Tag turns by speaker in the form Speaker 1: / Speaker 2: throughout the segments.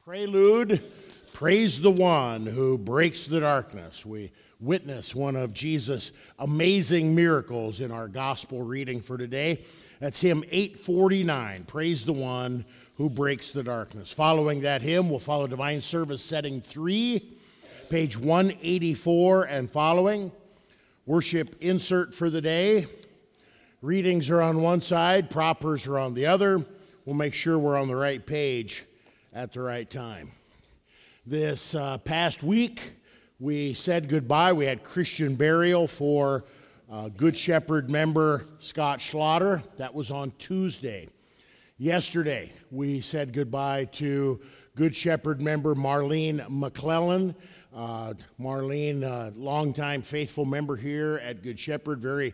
Speaker 1: Prelude, praise the one who breaks the darkness. We witness one of Jesus' amazing miracles in our gospel reading for today. That's hymn 849, praise the one who breaks the darkness. Following that hymn, we'll follow Divine Service Setting 3, page 184 and following. Worship insert for the day. Readings are on one side, propers are on the other. We'll make sure we're on the right page at the right time. This past week, we said goodbye. We had Christian burial for Good Shepherd member Scott Schlatter. That was on Tuesday. Yesterday, we said goodbye to Good Shepherd member Marlene McClellan. Marlene, longtime faithful member here at Good Shepherd, very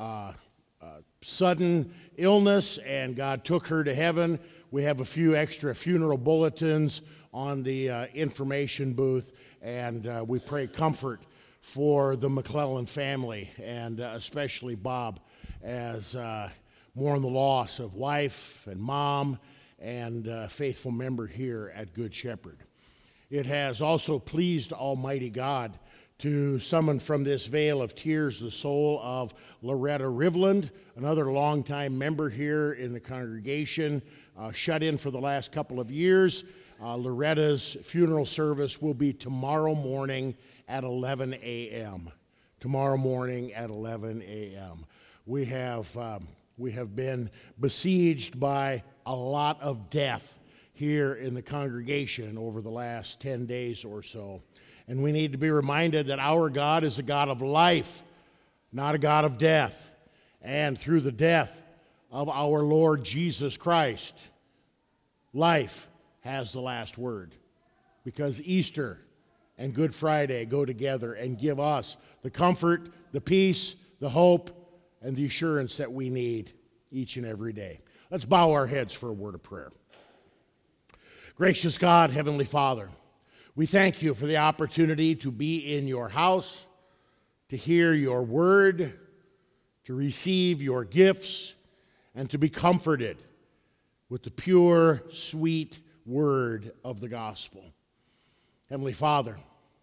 Speaker 1: sudden illness, and God took her to heaven. We have a few extra funeral bulletins on the information booth, and we pray comfort for the McClellan family, and especially Bob, as mourn the loss of wife and mom and faithful member here at Good Shepherd. It has also pleased Almighty God to summon from this vale of tears the soul of Loretta Rivland, another longtime member here in the congregation, shut in for the last couple of years. Loretta's funeral service will be tomorrow morning at 11 a.m. Tomorrow morning at 11 a.m. We have been besieged by a lot of death here in the congregation over the last 10 days or so. And we need to be reminded that our God is a God of life, not a God of death. And through the death of our Lord Jesus Christ, life has the last word, because Easter and Good Friday go together and give us the comfort, the peace, the hope, and the assurance that we need each and every day. Let's bow our heads for a word of prayer. Gracious God, Heavenly Father, we thank you for the opportunity to be in your house, to hear your word, to receive your gifts, and to be comforted with the pure, sweet word of the gospel. Heavenly Father,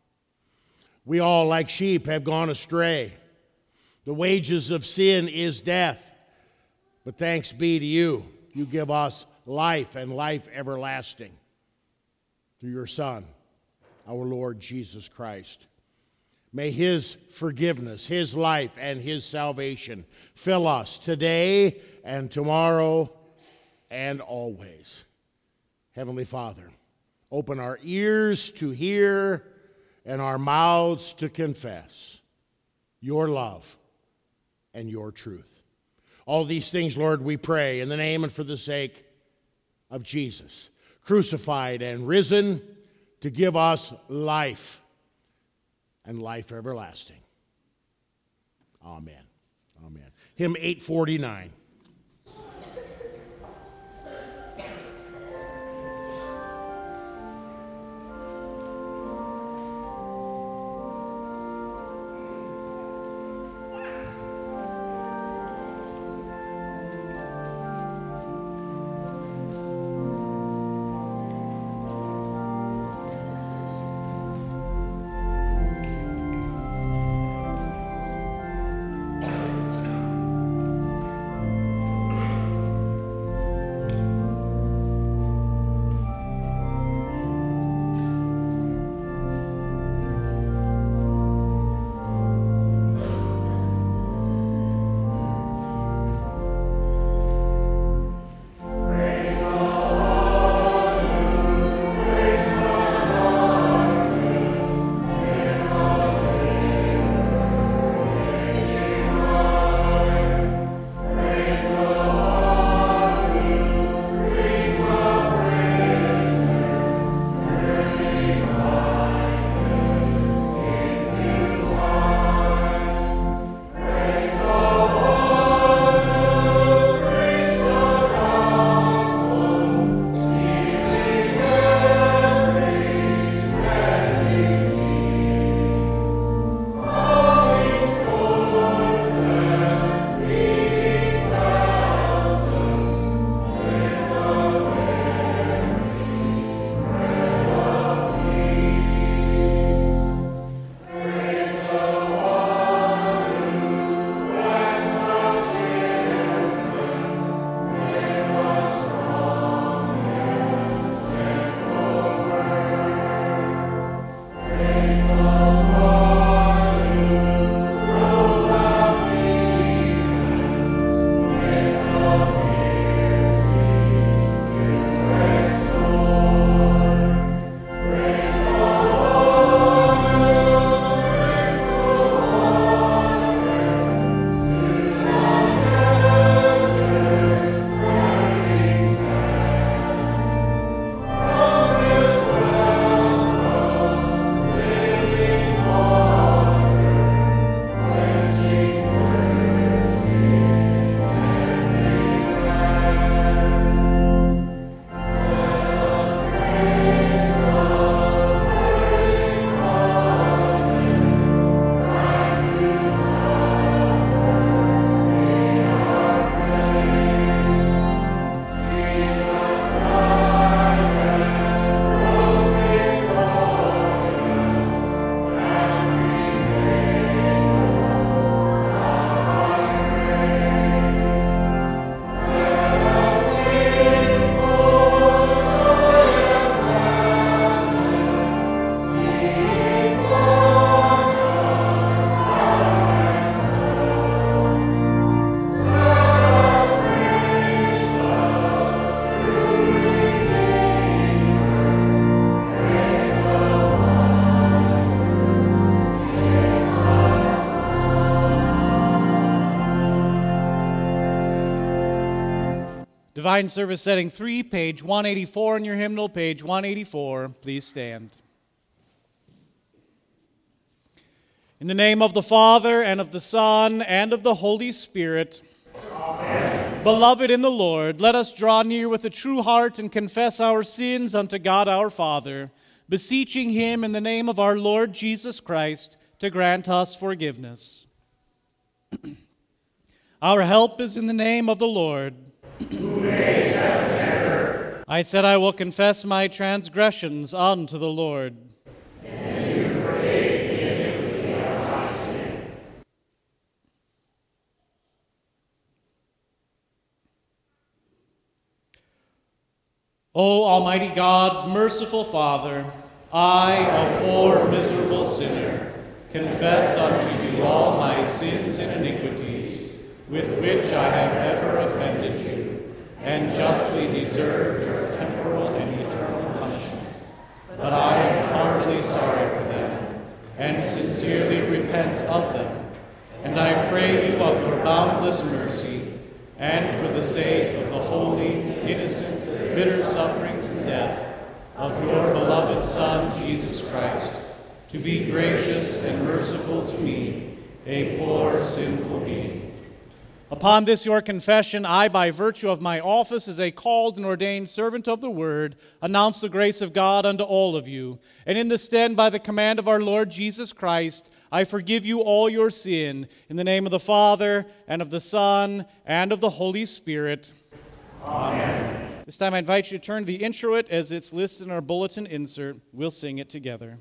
Speaker 1: we all, like sheep, have gone astray. The wages of sin is death, but thanks be to you. You give us life and life everlasting through your Son, our Lord Jesus Christ. May his forgiveness, his life, and his salvation fill us today and tomorrow and always. Heavenly Father, open our ears to hear and our mouths to confess your love and your truth. All these things, Lord, we pray in the name and for the sake of Jesus, crucified and risen to give us life and life everlasting. Amen. Amen. Hymn 849.
Speaker 2: Divine Service Setting 3, page 184 in your hymnal, page 184. Please stand. In the name of the Father, and of the Son, and of the Holy Spirit. Amen. Beloved in the Lord, let us draw near with a true heart and confess our sins unto God our Father, beseeching Him in the name of our Lord Jesus Christ to grant us forgiveness. Our help is in the name of the Lord, who made heaven and earth. I said, I will confess my transgressions unto the Lord. And you forgave the iniquity of my sin. O Almighty God, merciful Father, I, a poor, miserable sinner, confess unto you all my sins and iniquities, with which I have ever offended you, and justly deserved your temporal and eternal punishment. But I am heartily sorry for them, and sincerely repent of them. And I pray you of your boundless mercy, and for the sake of the holy, innocent, bitter sufferings and death of your beloved Son, Jesus Christ, to be gracious and merciful to me, a poor, sinful being. Upon this your confession, I, by virtue of my office as a called and ordained servant of the Word, announce the grace of God unto all of you. And in the stead, by the command of our Lord Jesus Christ, I forgive you all your sin, in the name of the Father, and of the Son, and of the Holy Spirit. Amen. This time I invite you to turn to the introit as it's listed in our bulletin insert. We'll sing it together.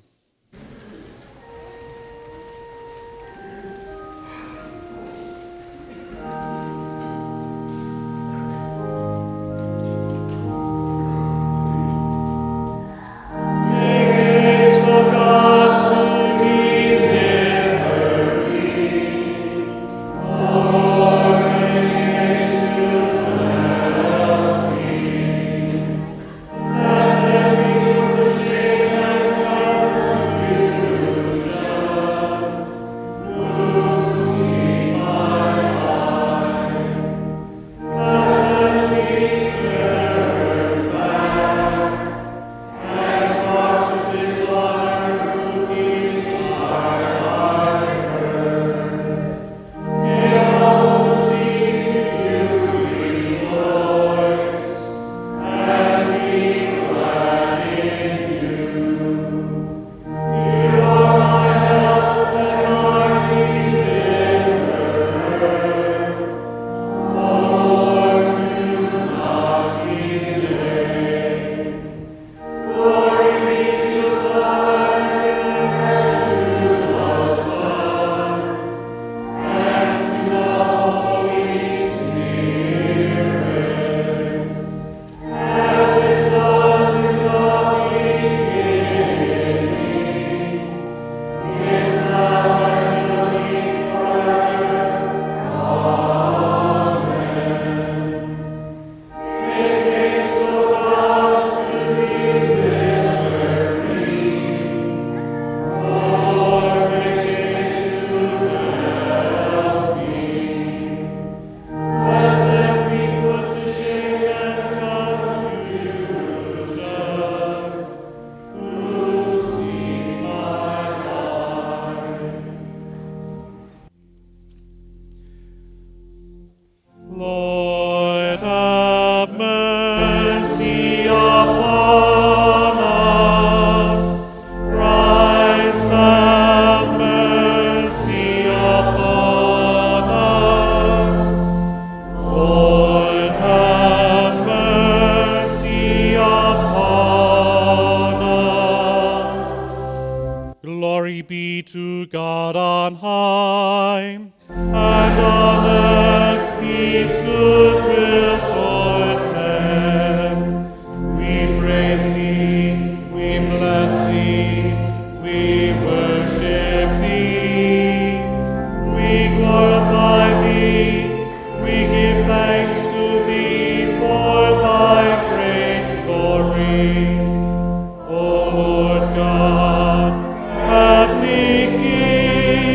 Speaker 3: O Lord God, have me give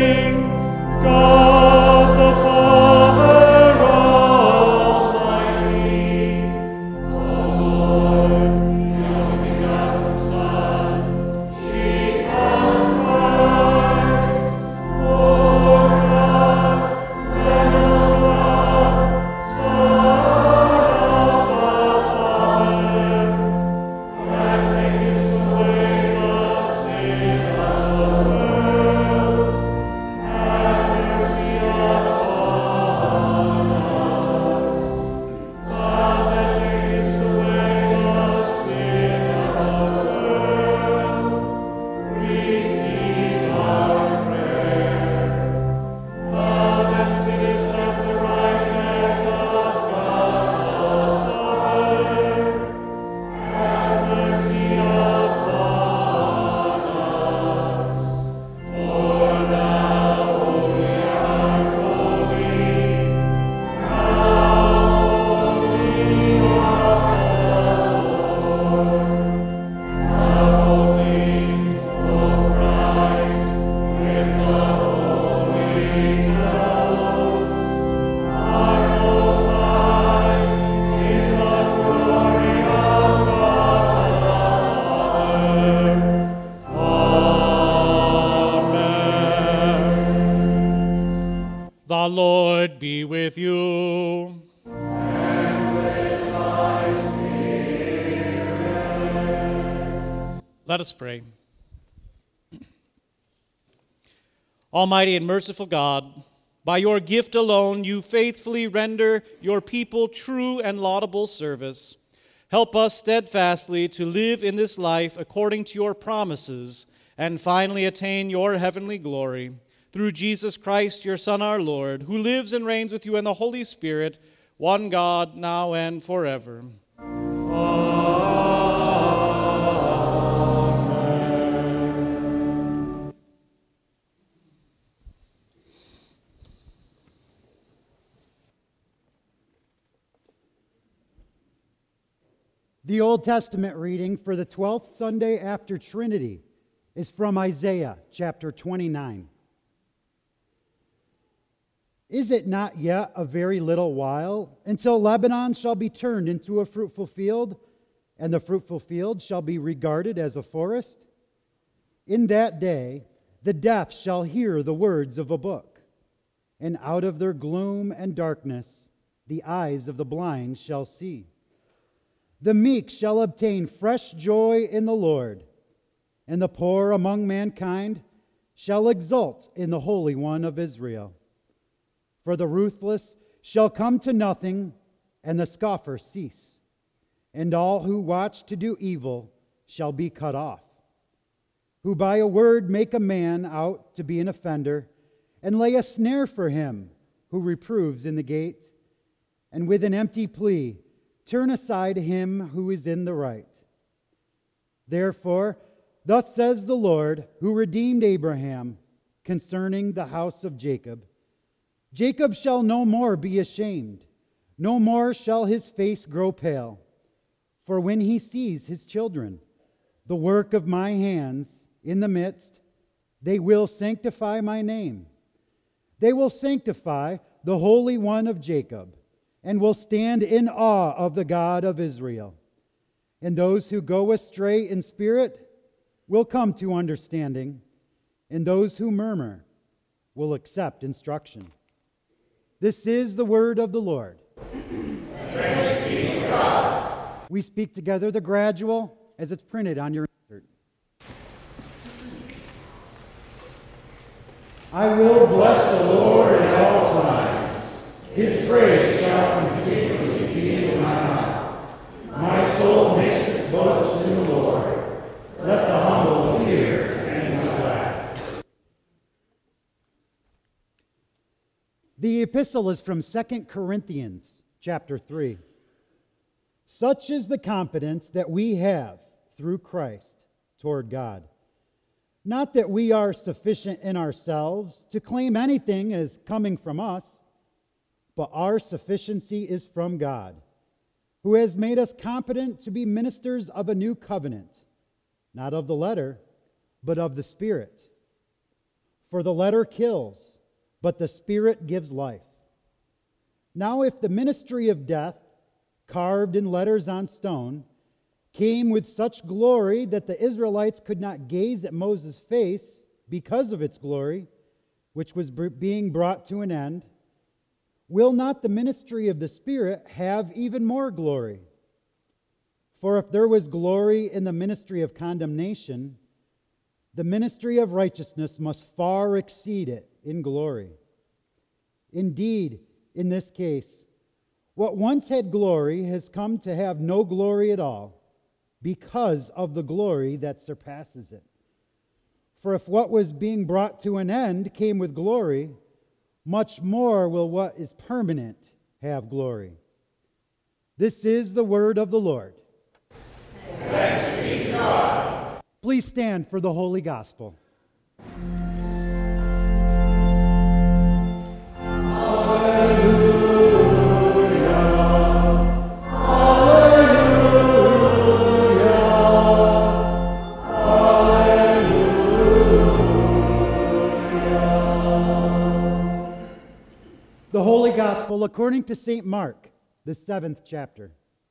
Speaker 2: Let us pray. Almighty and merciful God, by your gift alone you faithfully render your people true and laudable service. Help us steadfastly to live in this life according to your promises and finally attain your heavenly glory. Through Jesus Christ, your Son, our Lord, who lives and reigns with you in the Holy Spirit, one God, now and forever. Amen.
Speaker 3: The Old Testament reading for the 12th Sunday after Trinity is from Isaiah chapter 29. Is it not yet a very little while until Lebanon shall be turned into a fruitful field, and the fruitful field shall be regarded as a forest? In that day the deaf shall hear the words of a book, and out of their gloom and darkness the eyes of the blind shall see. The meek shall obtain fresh joy in the Lord, and the poor among mankind shall exult in the Holy One of Israel. For the ruthless shall come to nothing, and the scoffer cease, and all who watch to do evil shall be cut off, who by a word make a man out to be an offender, and lay a snare for him who reproves in the gate, and with an empty plea turn aside him who is in the right. Therefore, thus says the Lord, who redeemed Abraham, concerning the house of Jacob, Jacob shall no more be ashamed, no more shall his face grow pale. For when he sees his children, the work of my hands in the midst, they will sanctify my name. They will sanctify the Holy One of Jacob, and will stand in awe of the God of Israel. And those who go astray in spirit will come to understanding, and those who murmur will accept instruction. This is the word of the Lord.
Speaker 4: Thanks be to God.
Speaker 3: We speak together the gradual as it's printed on your insert. I will bless the Lord at all times. His praise shall continually be in my mouth. My soul makes its boast in the Lord. Let the humble hear and be glad. The epistle is from 2 Corinthians chapter 3. Such is the confidence that we have through Christ toward God. Not that we are sufficient in ourselves to claim anything as coming from us, but our sufficiency is from God, who has made us competent to be ministers of a new covenant, not of the letter, but of the Spirit. For the letter kills, but the Spirit gives life. Now if the ministry of death, carved in letters on stone, came with such glory that the Israelites could not gaze at Moses' face because of its glory, which was being brought to an end, will not the ministry of the Spirit have even more glory? For if there was glory in the ministry of condemnation, the ministry of righteousness must far exceed it in glory. Indeed, in this case, what once had glory has come to have no glory at all, because of the glory that surpasses it. For if what was being brought to an end came with glory, much more will what is permanent have glory. This is the word of the Lord.
Speaker 4: Thanks be to God.
Speaker 3: Please stand for the Holy Gospel. The Holy Gospel according to St. Mark, the 7th chapter.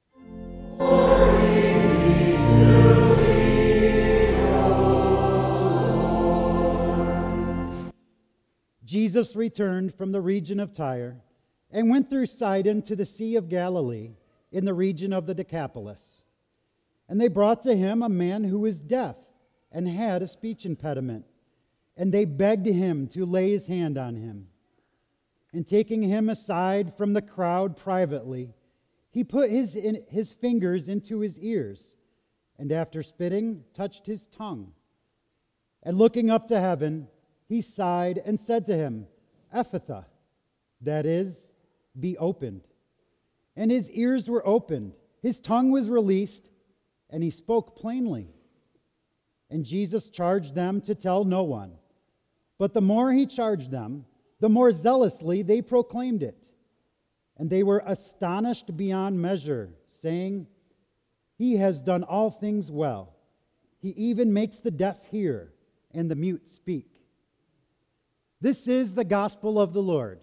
Speaker 3: Jesus returned from the region of Tyre and went through Sidon to the Sea of Galilee in the region of the Decapolis. And they brought to him a man who was deaf and had a speech impediment, and they begged him to lay his hand on him. And taking him aside from the crowd privately, he put his fingers into his ears, and after spitting, touched his tongue. And looking up to heaven, he sighed and said to him, Ephphatha, that is, be opened. And his ears were opened, his tongue was released, and he spoke plainly. And Jesus charged them to tell no one. But the more he charged them, the more zealously they proclaimed it. And they were astonished beyond measure, saying, He has done all things well. He even makes the deaf hear and the mute speak. This is the gospel of the Lord.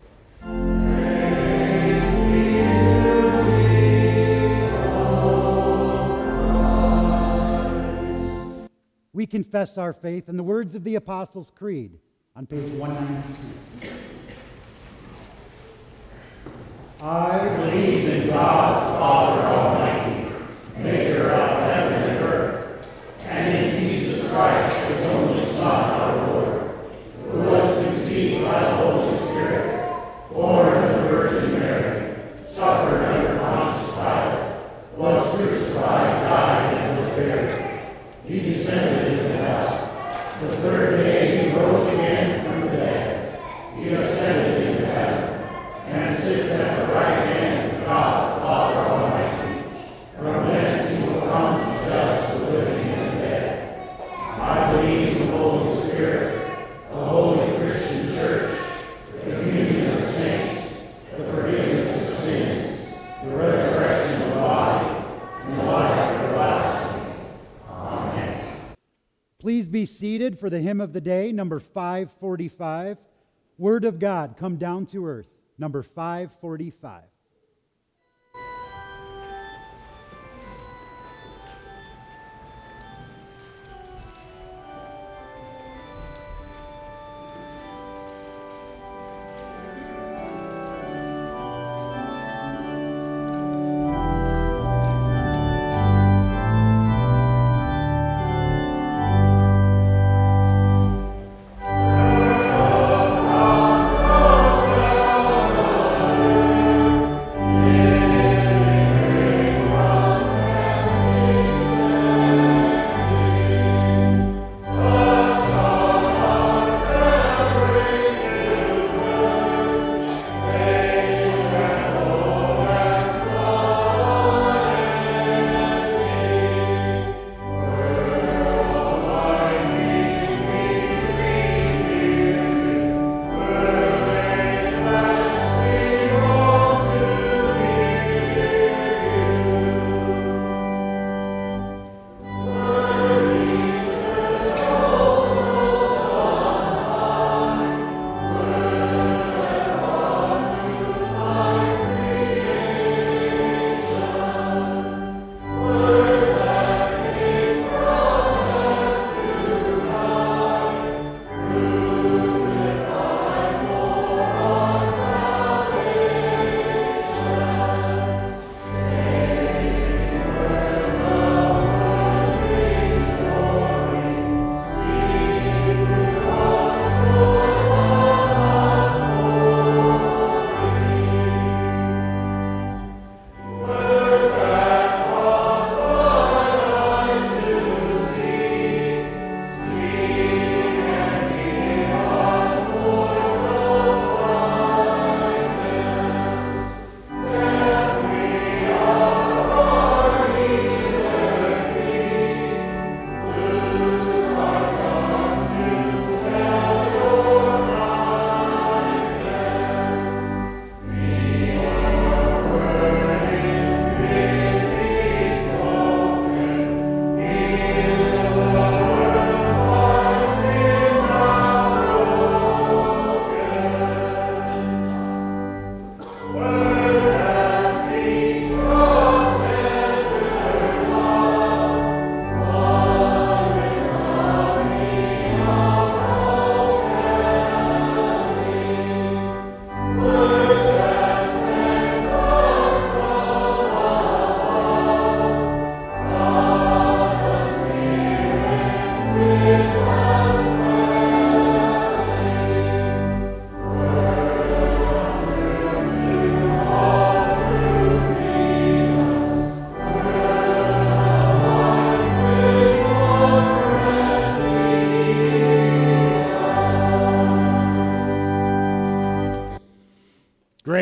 Speaker 3: We confess our faith in the words of the Apostles' Creed on page 192. I believe in God, the Father Almighty, maker of heaven and earth, and in Jesus Christ, his only Son, our Lord, who was conceived by the Holy Spirit, born of the Virgin Mary, suffered under Pontius Pilate, was crucified, died, and was buried. He descended into hell. The third day he rose again from the dead. He ascended into heaven, and sits at the right hand of God, the Father Almighty. From thence he will come to judge the living and the dead. I believe in the Holy Spirit, the holy Christian Church, the communion of saints, the forgiveness of sins, the resurrection of the body, and the life everlasting. Amen. Please be seated for the hymn of the day, number 545. Word of God, come down to earth, number 545.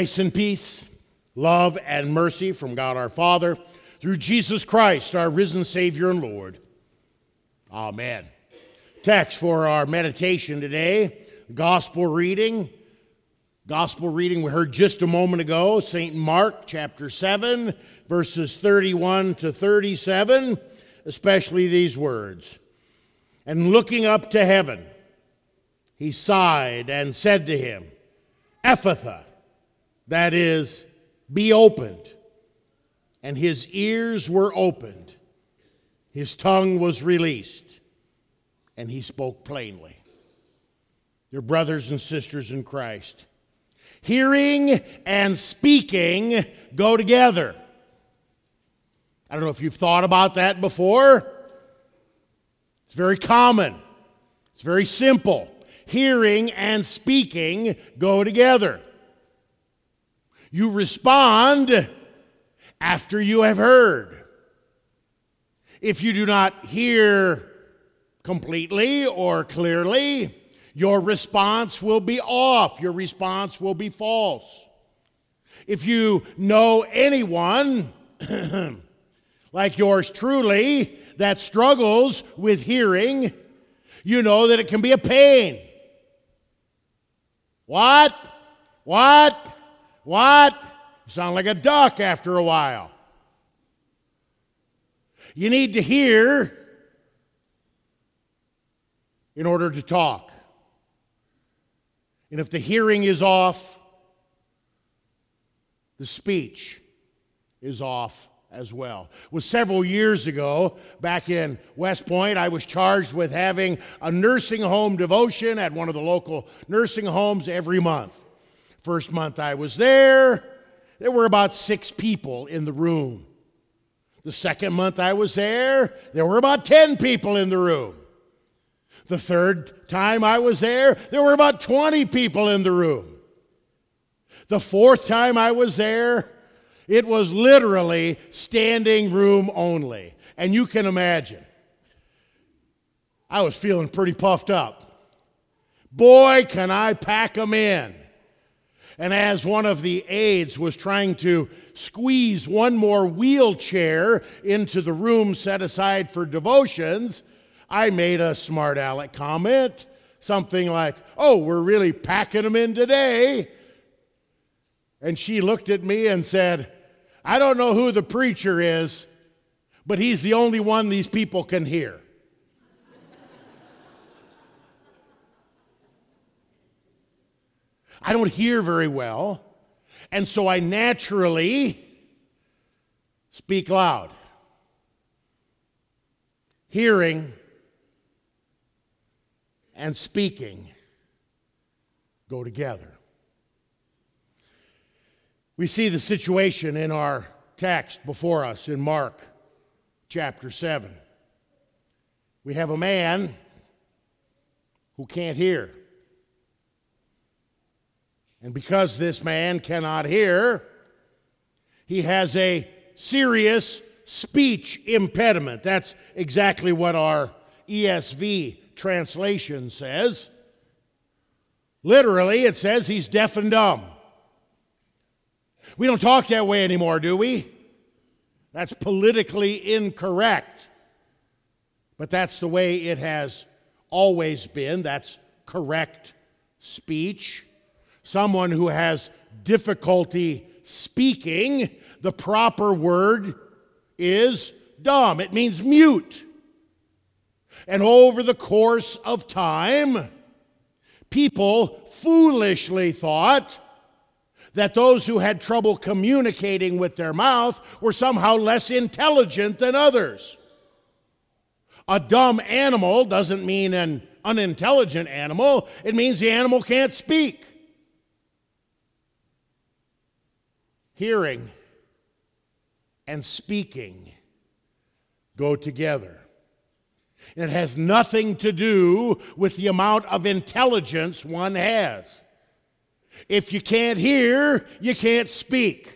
Speaker 1: Grace and peace, love and mercy from God our Father, through Jesus Christ, our risen Savior and Lord. Amen. Text for our meditation today, gospel reading. Gospel reading we heard just a moment ago, St. Mark chapter 7, verses 31 to 37, especially these words. And looking up to heaven, he sighed and said to him, Ephphatha, that is, be opened. And his ears were opened, his tongue was released, and he spoke plainly. Dear brothers and sisters in Christ, hearing and speaking go together. I don't know if you've thought about that before. It's very common. It's very simple. Hearing and speaking go together. You respond after you have heard. If you do not hear completely or clearly, your response will be off. Your response will be false. If you know anyone like yours truly that struggles with hearing, you know that it can be a pain. What? You sound like a duck after a while. You need to hear in order to talk. And if the hearing is off, the speech is off as well. It was several years ago, back in West Point, I was charged with having a nursing home devotion at one of the local nursing homes every month. First month I was there were about 6 people in the room. The second month I was there were about 10 people in the room. The third time I was there were about 20 people in the room. The fourth time I was there, it was literally standing room only. And you can imagine, I was feeling pretty puffed up. Boy, can I pack them in. And as one of the aides was trying to squeeze one more wheelchair into the room set aside for devotions, I made a smart aleck comment, something like, "Oh, we're really packing them in today." And she looked at me and said, "I don't know who the preacher is, but he's the only one these people can hear." I don't hear very well, and so I naturally speak loud. Hearing and speaking go together. We see the situation in our text before us in Mark chapter 7. We have a man who can't hear. And because this man cannot hear, he has a serious speech impediment. That's exactly what our ESV translation says. Literally, it says he's deaf and dumb. We don't talk that way anymore, do we? That's politically incorrect. But that's the way it has always been. That's correct speech. Someone who has difficulty speaking, the proper word is dumb. It means mute. And over the course of time, people foolishly thought that those who had trouble communicating with their mouth were somehow less intelligent than others. A dumb animal doesn't mean an unintelligent animal. It means the animal can't speak. Hearing and speaking go together. It has nothing to do with the amount of intelligence one has. If you can't hear, you can't speak.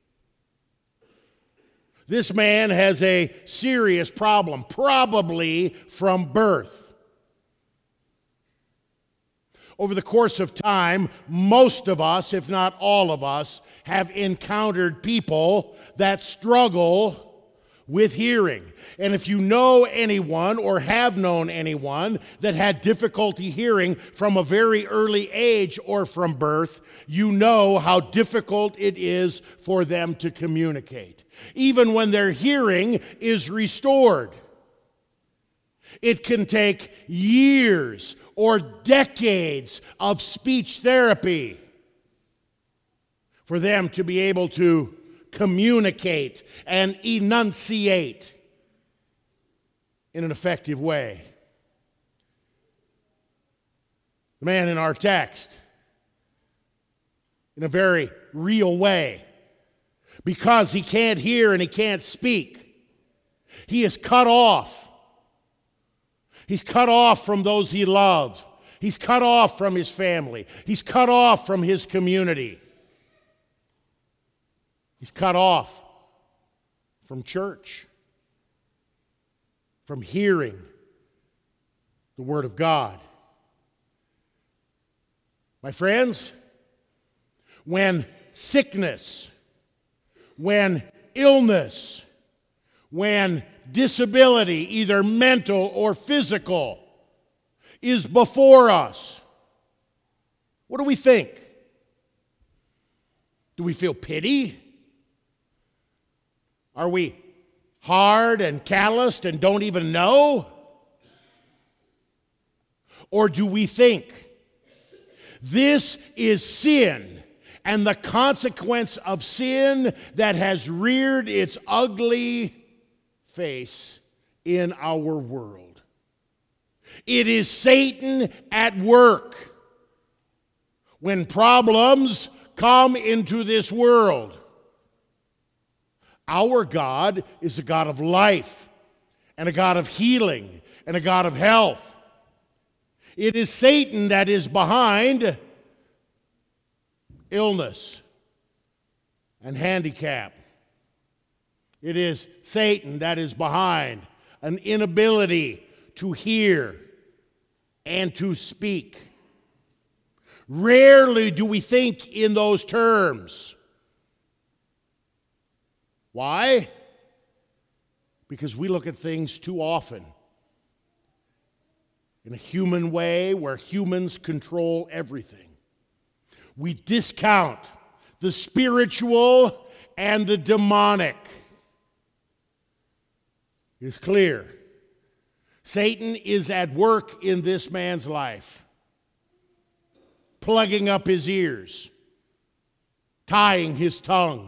Speaker 1: This man has a serious problem, probably from birth. Over the course of time, most of us, if not all of us, have encountered people that struggle with hearing. And if you know anyone or have known anyone that had difficulty hearing from a very early age or from birth, you know how difficult it is for them to communicate. Even when their hearing is restored, it can take years or decades of speech therapy for them to be able to communicate and enunciate in an effective way. The man in our text, in a very real way, because he can't hear and he can't speak, he is cut off. He's cut off from those he loves. He's cut off from his family. He's cut off from his community. He's cut off from church, from hearing the Word of God. My friends, when sickness, when illness, when disability, either mental or physical, is before us, what do we think? Do we feel pity? Are we hard and calloused and don't even know? Or do we think this is sin and the consequence of sin that has reared its ugly face in our world? It is Satan at work when problems come into this world. Our God is a God of life and a God of healing and a God of health. It is Satan that is behind illness and handicap. It is Satan that is behind an inability to hear and to speak. Rarely do we think in those terms. Why? Because we look at things too often in a human way where humans control everything. We discount the spiritual and the demonic. It is clear. Satan is at work in this man's life, plugging up his ears, tying his tongue.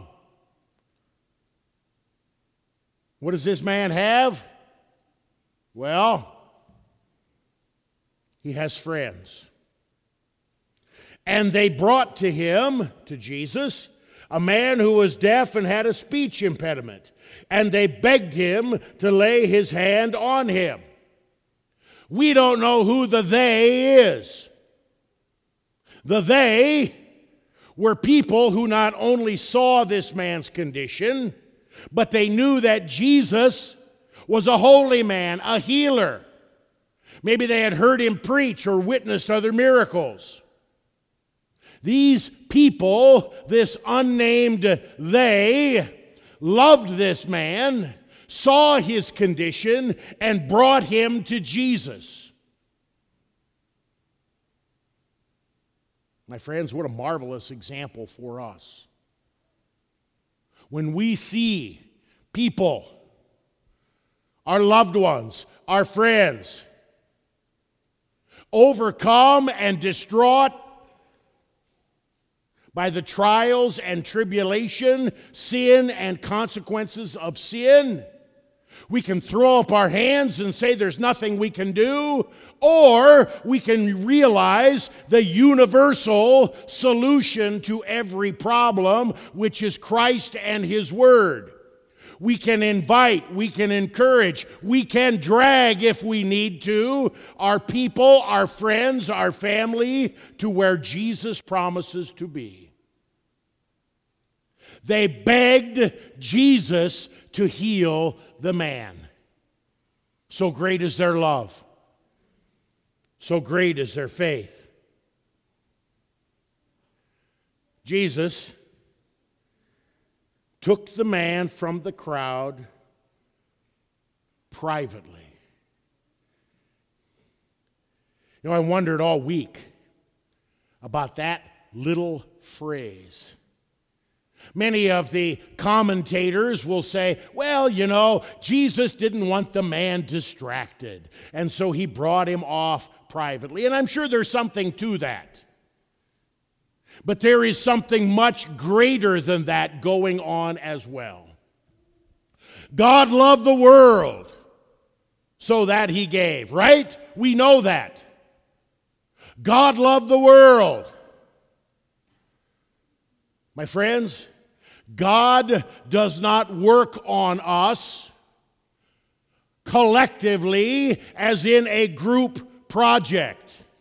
Speaker 1: What does this man have? Well, he has friends. And they brought to him, to Jesus, a man who was deaf and had a speech impediment. And they begged him to lay his hand on him. We don't know who the they is. The they were people who not only saw this man's condition, but they knew that Jesus was a holy man, a healer. Maybe they had heard him preach or witnessed other miracles. These people, this unnamed they, loved this man, saw his condition, and brought him to Jesus. My friends, what a marvelous example for us. When we see people, our loved ones, our friends, overcome and distraught by the trials and tribulation, sin and consequences of sin, we can throw up our hands and say there's nothing we can do, or we can realize the universal solution to every problem, which is Christ and His Word. We can invite, we can encourage, we can drag if we need to, our people, our friends, our family to where Jesus promises to be. They begged Jesus to heal the man. So great is their love. So great is their faith. Jesus took the man from the crowd privately. You know, I wondered all week about that little phrase. Many of the commentators will say, well, you know, Jesus didn't want the man distracted, and so he brought him off privately. And I'm sure there's something to that. But there is something much greater than that going on as well. God loved the world so that he gave, right? We know that. God loved the world. My friends, God does not work on us collectively as in a group project.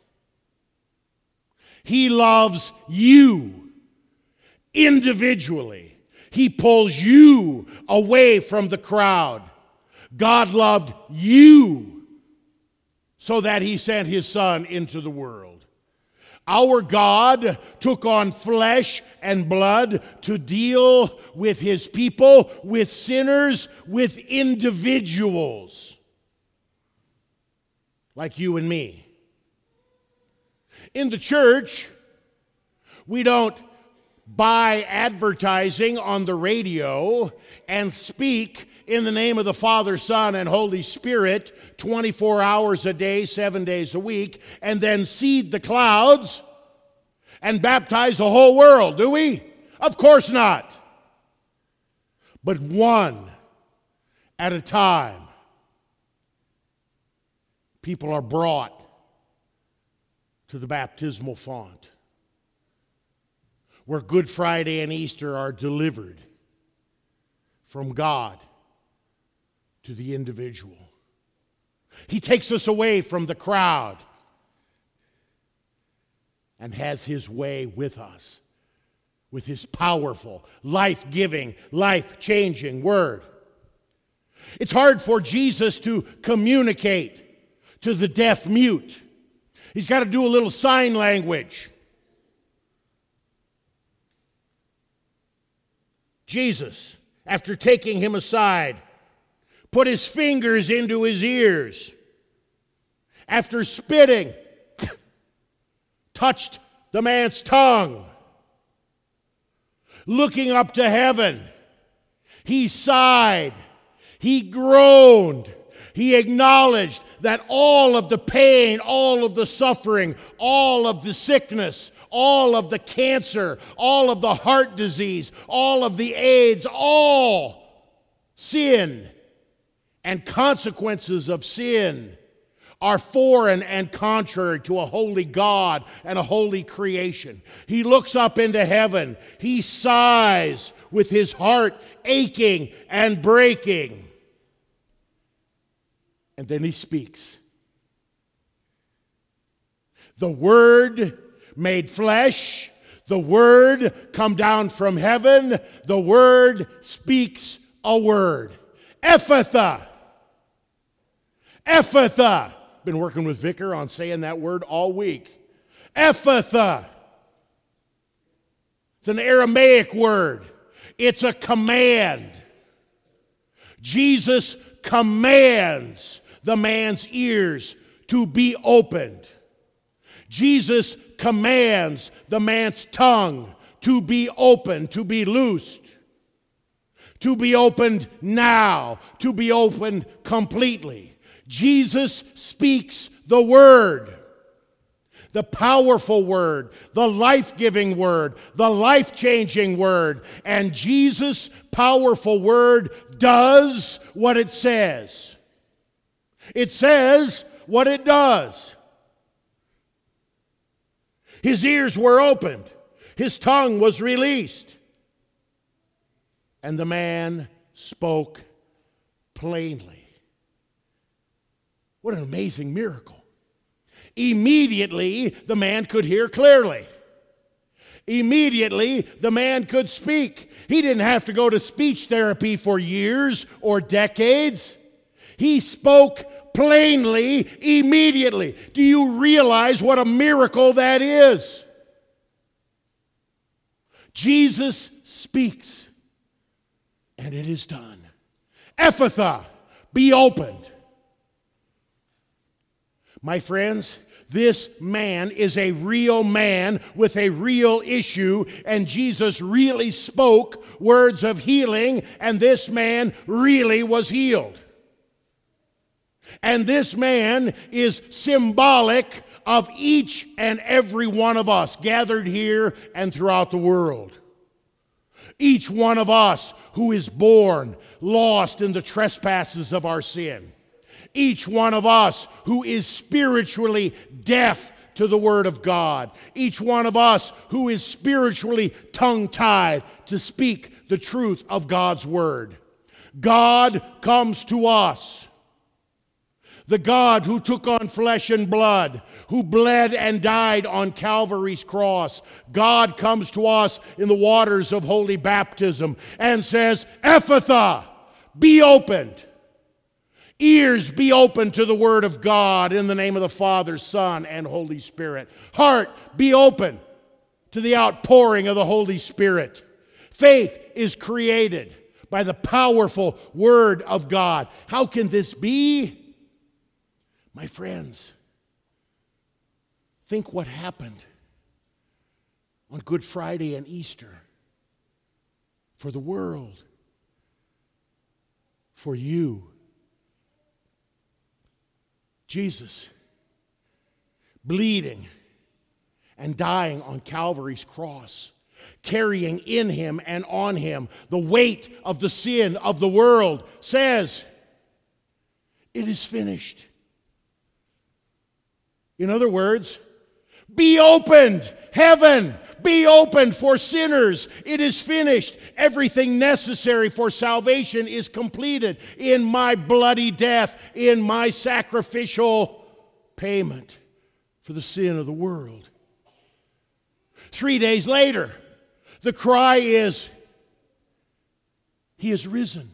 Speaker 1: He loves you individually. He pulls you away from the crowd. God loved you so that he sent his Son into the world. Our God took on flesh and blood to deal with his people, with sinners, with individuals like you and me. In the church, we don't buy advertising on the radio and speak in the name of the Father, Son, and Holy Spirit 24 hours a day, 7 days a week, and then seed the clouds and baptize the whole world, do we? Of course not. But one at a time, people are brought to the baptismal font, where Good Friday and Easter are delivered from God to the individual. He takes us away from the crowd and has his way with us, with his powerful, life-giving, life-changing word. It's hard for Jesus to communicate to the deaf-mute. He's got to do a little sign language. Jesus, after taking him aside, put his fingers into his ears. After spitting, touched the man's tongue. Looking up to heaven, he sighed, he groaned, he acknowledged that all of the pain, all of the suffering, all of the sickness, all of the cancer, all of the heart disease, all of the AIDS, all sin and consequences of sin are foreign and contrary to a holy God and a holy creation. He looks up into heaven. He sighs with his heart aching and breaking. And then he speaks. The Word made flesh, the Word come down from heaven, the Word speaks a word. Ephphatha. Ephphatha. Been working with Vicar on saying that word all week. Ephphatha. It's an Aramaic word. It's a command. Jesus commands the man's ears to be opened. Jesus commands the man's tongue to be opened, to be loosed, to be opened now, to be opened completely. Jesus speaks the Word, the powerful Word, the life-giving Word, the life-changing Word, and Jesus' powerful Word does what it says. It says what it does. His ears were opened. His tongue was released. And the man spoke plainly. What an amazing miracle. Immediately, the man could hear clearly. Immediately, the man could speak. He didn't have to go to speech therapy for years or decades. He spoke plainly immediately. Do you realize what a miracle that is? Jesus speaks, and it is done. Ephphatha, be opened. My friends, this man is a real man with a real issue, and Jesus really spoke words of healing, and this man really was healed. And this man is symbolic of each and every one of us gathered here and throughout the world. Each one of us who is born lost in the trespasses of our sin. Each one of us who is spiritually deaf to the Word of God. Each one of us who is spiritually tongue-tied to speak the truth of God's Word. God comes to us. The God who took on flesh and blood, who bled and died on Calvary's cross. God comes to us in the waters of holy baptism and says, Ephphatha, be opened. Ears be open to the Word of God in the name of the Father, Son, and Holy Spirit. Heart be open to the outpouring of the Holy Spirit. Faith is created by the powerful Word of God. How can this be? My friends, think what happened on Good Friday and Easter for the world, for you. Jesus, bleeding and dying on Calvary's cross, carrying in him and on him the weight of the sin of the world, says, it is finished. In other words, be opened, heaven, be opened for sinners. It is finished. Everything necessary for salvation is completed in my bloody death, in my sacrificial payment for the sin of the world. 3 days later, the cry is, He is risen.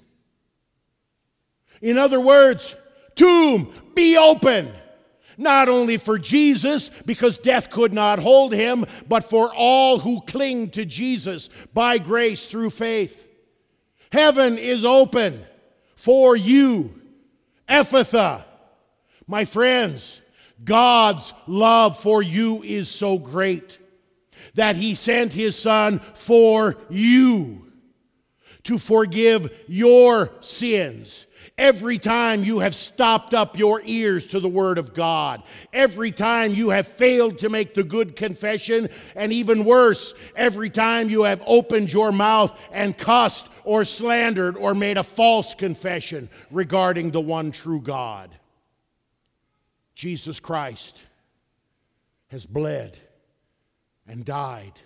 Speaker 1: In other words, tomb, be open. Not only for Jesus, because death could not hold him, but for all who cling to Jesus by grace through faith. Heaven is open for you. Ephphatha. My friends, God's love for you is so great that He sent His Son for you to forgive your sins. Every time you have stopped up your ears to the Word of God, every time you have failed to make the good confession, and even worse, every time you have opened your mouth and cussed or slandered or made a false confession regarding the one true God. Jesus Christ has bled and died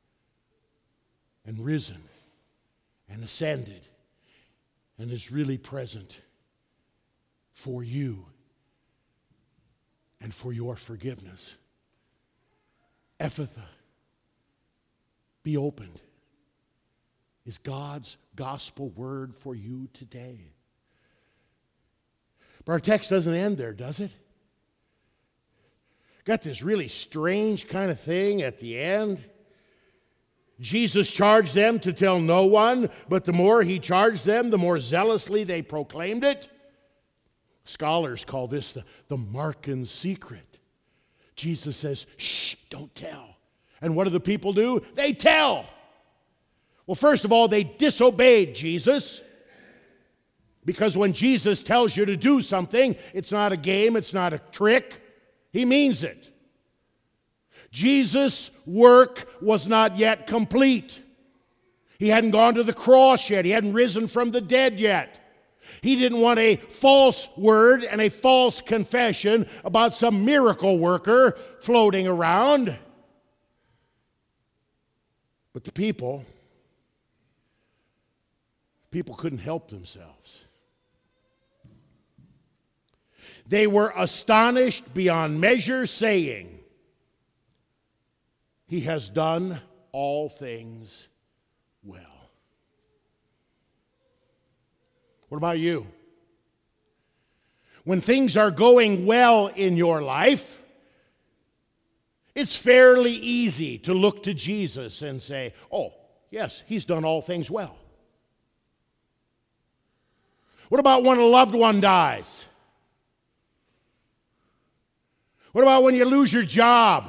Speaker 1: and risen and ascended and is really present for you and for your forgiveness. Ephphatha, be opened, is God's gospel word for you today. But our text doesn't end there, does it? Got this really strange kind of thing at the end. Jesus charged them to tell no one, but the more He charged them, the more zealously they proclaimed it. Scholars call this the Markan secret. Jesus says, shh, don't tell. And what do the people do? They tell. Well, first of all, they disobeyed Jesus. Because when Jesus tells you to do something, it's not a game, it's not a trick. He means it. Jesus' work was not yet complete. He hadn't gone to the cross yet. He hadn't risen from the dead yet. He didn't want a false word and a false confession about some miracle worker floating around. But the people couldn't help themselves. They were astonished beyond measure, saying, He has done all things well. What about you? When things are going well in your life, it's fairly easy to look to Jesus and say, oh, Yes, He's done all things well. What about when a loved one dies? What about when you lose your job?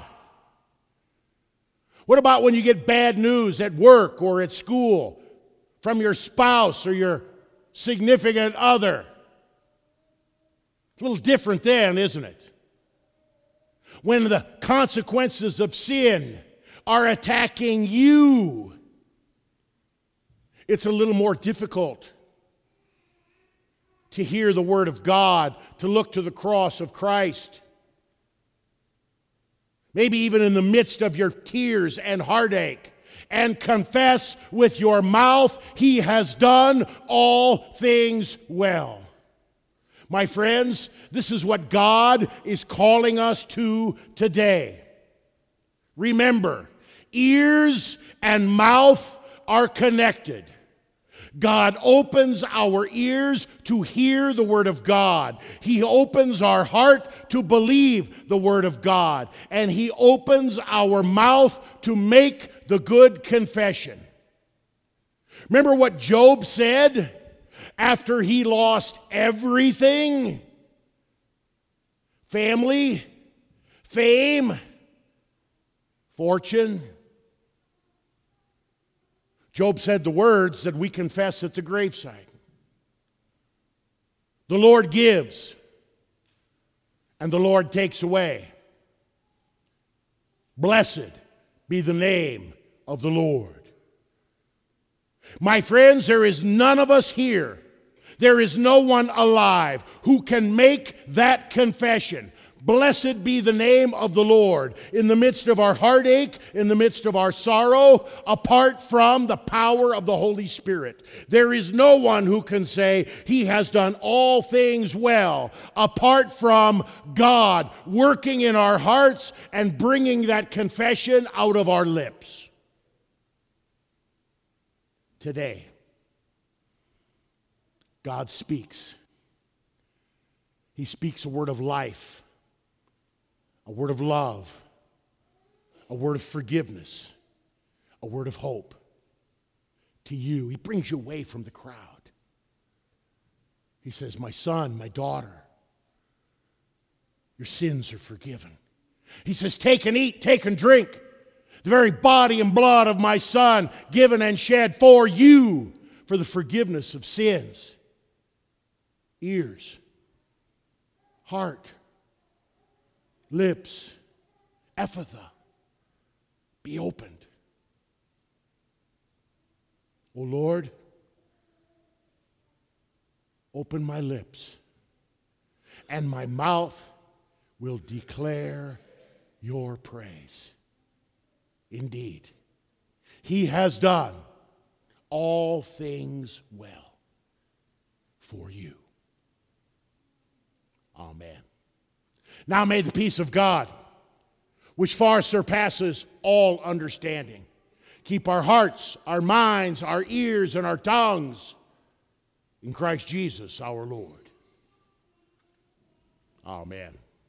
Speaker 1: What about when you get bad news at work or at school from your spouse or your significant other? It's a little different then, isn't it? When the consequences of sin are attacking you, it's a little more difficult to hear the Word of God, to look to the cross of Christ. Maybe even in the midst of your tears and heartache, and confess with your mouth, He has done all things well. My friends, this is what God is calling us to today. Remember, ears and mouth are connected. God opens our ears to hear the Word of God. He opens our heart to believe the Word of God. And He opens our mouth to make the good confession. Remember what Job said after he lost everything? Family, fame, fortune. Job said the words that we confess at the graveside. The Lord gives, and the Lord takes away. Blessed be the name of the Lord. My friends, there is none of us here, there is no one alive who can make that confession. Blessed be the name of the Lord in the midst of our heartache, in the midst of our sorrow, apart from the power of the Holy Spirit. There is no one who can say He has done all things well, apart from God working in our hearts and bringing that confession out of our lips. Today, God speaks. He speaks a word of life, a word of love, a word of forgiveness, a word of hope to you. He brings you away from the crowd. He says, my son, my daughter, your sins are forgiven. He says, take and eat, take and drink. The very body and blood of my son given and shed for you for the forgiveness of sins. Ears, heart, lips, Ephphatha, be opened. O Lord, open my lips, and my mouth will declare your praise. Indeed, He has done all things well for you. Amen. Now may the peace of God, which far surpasses all understanding, keep our hearts, our minds, our ears, and our tongues in Christ Jesus our Lord. Amen.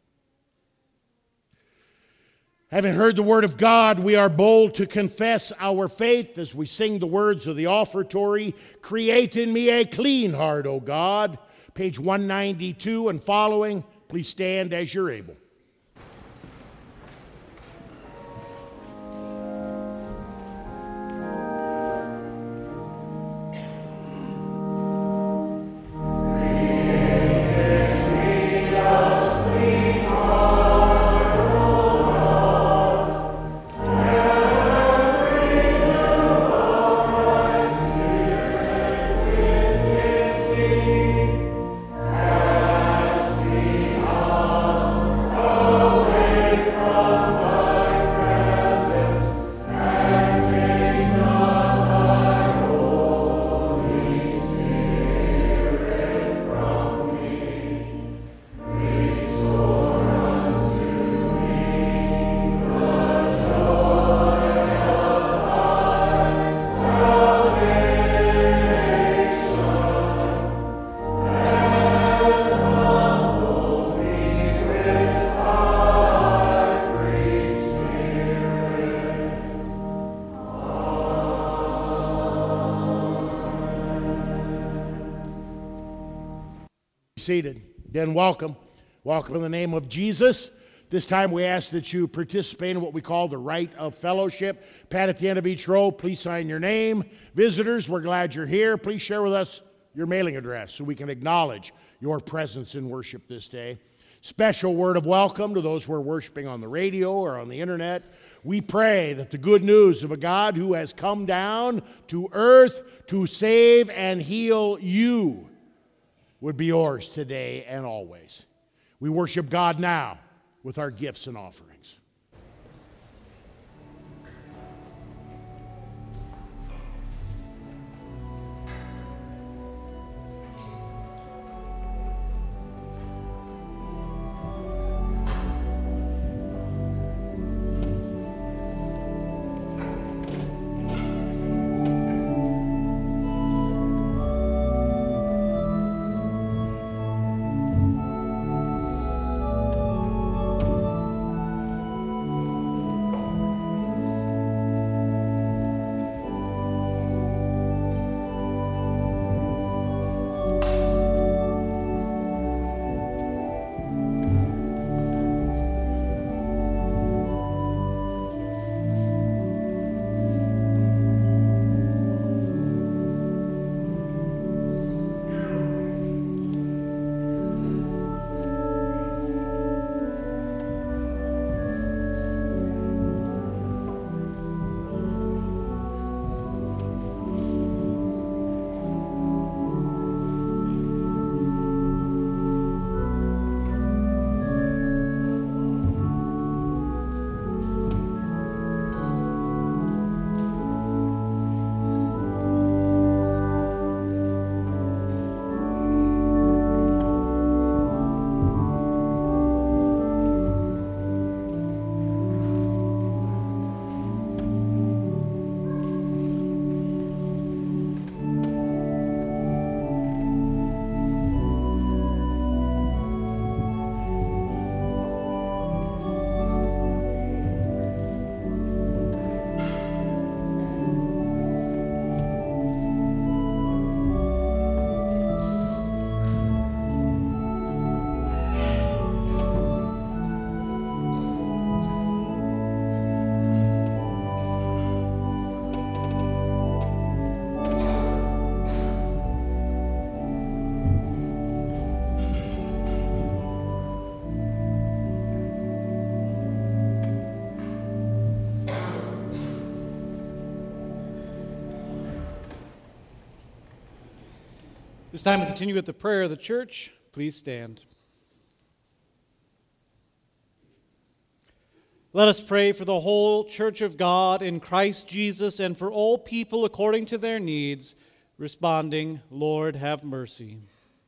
Speaker 1: Having heard the word of God, we are bold to confess our faith as we sing the words of the offertory, Create in me a clean heart, O God. Page 192 and following. Please stand as you're able. seated. Again, welcome. Welcome in the name of Jesus. This time we ask that you participate in what we call the rite of fellowship. Pat, at the end of each row, please sign your name. Visitors, we're glad you're here. Please share with us your mailing address so we can acknowledge your presence in worship this day. Special word of welcome to those who are worshiping on the radio or on the internet. We pray that the good news of a God who has come down to earth to save and heal you would be yours today and always. We worship God now with our gifts and offerings.
Speaker 2: It's time to continue with the prayer of the church. Please stand. Let us pray for the whole church of God in Christ Jesus and for all people according to their needs, responding, Lord, have mercy.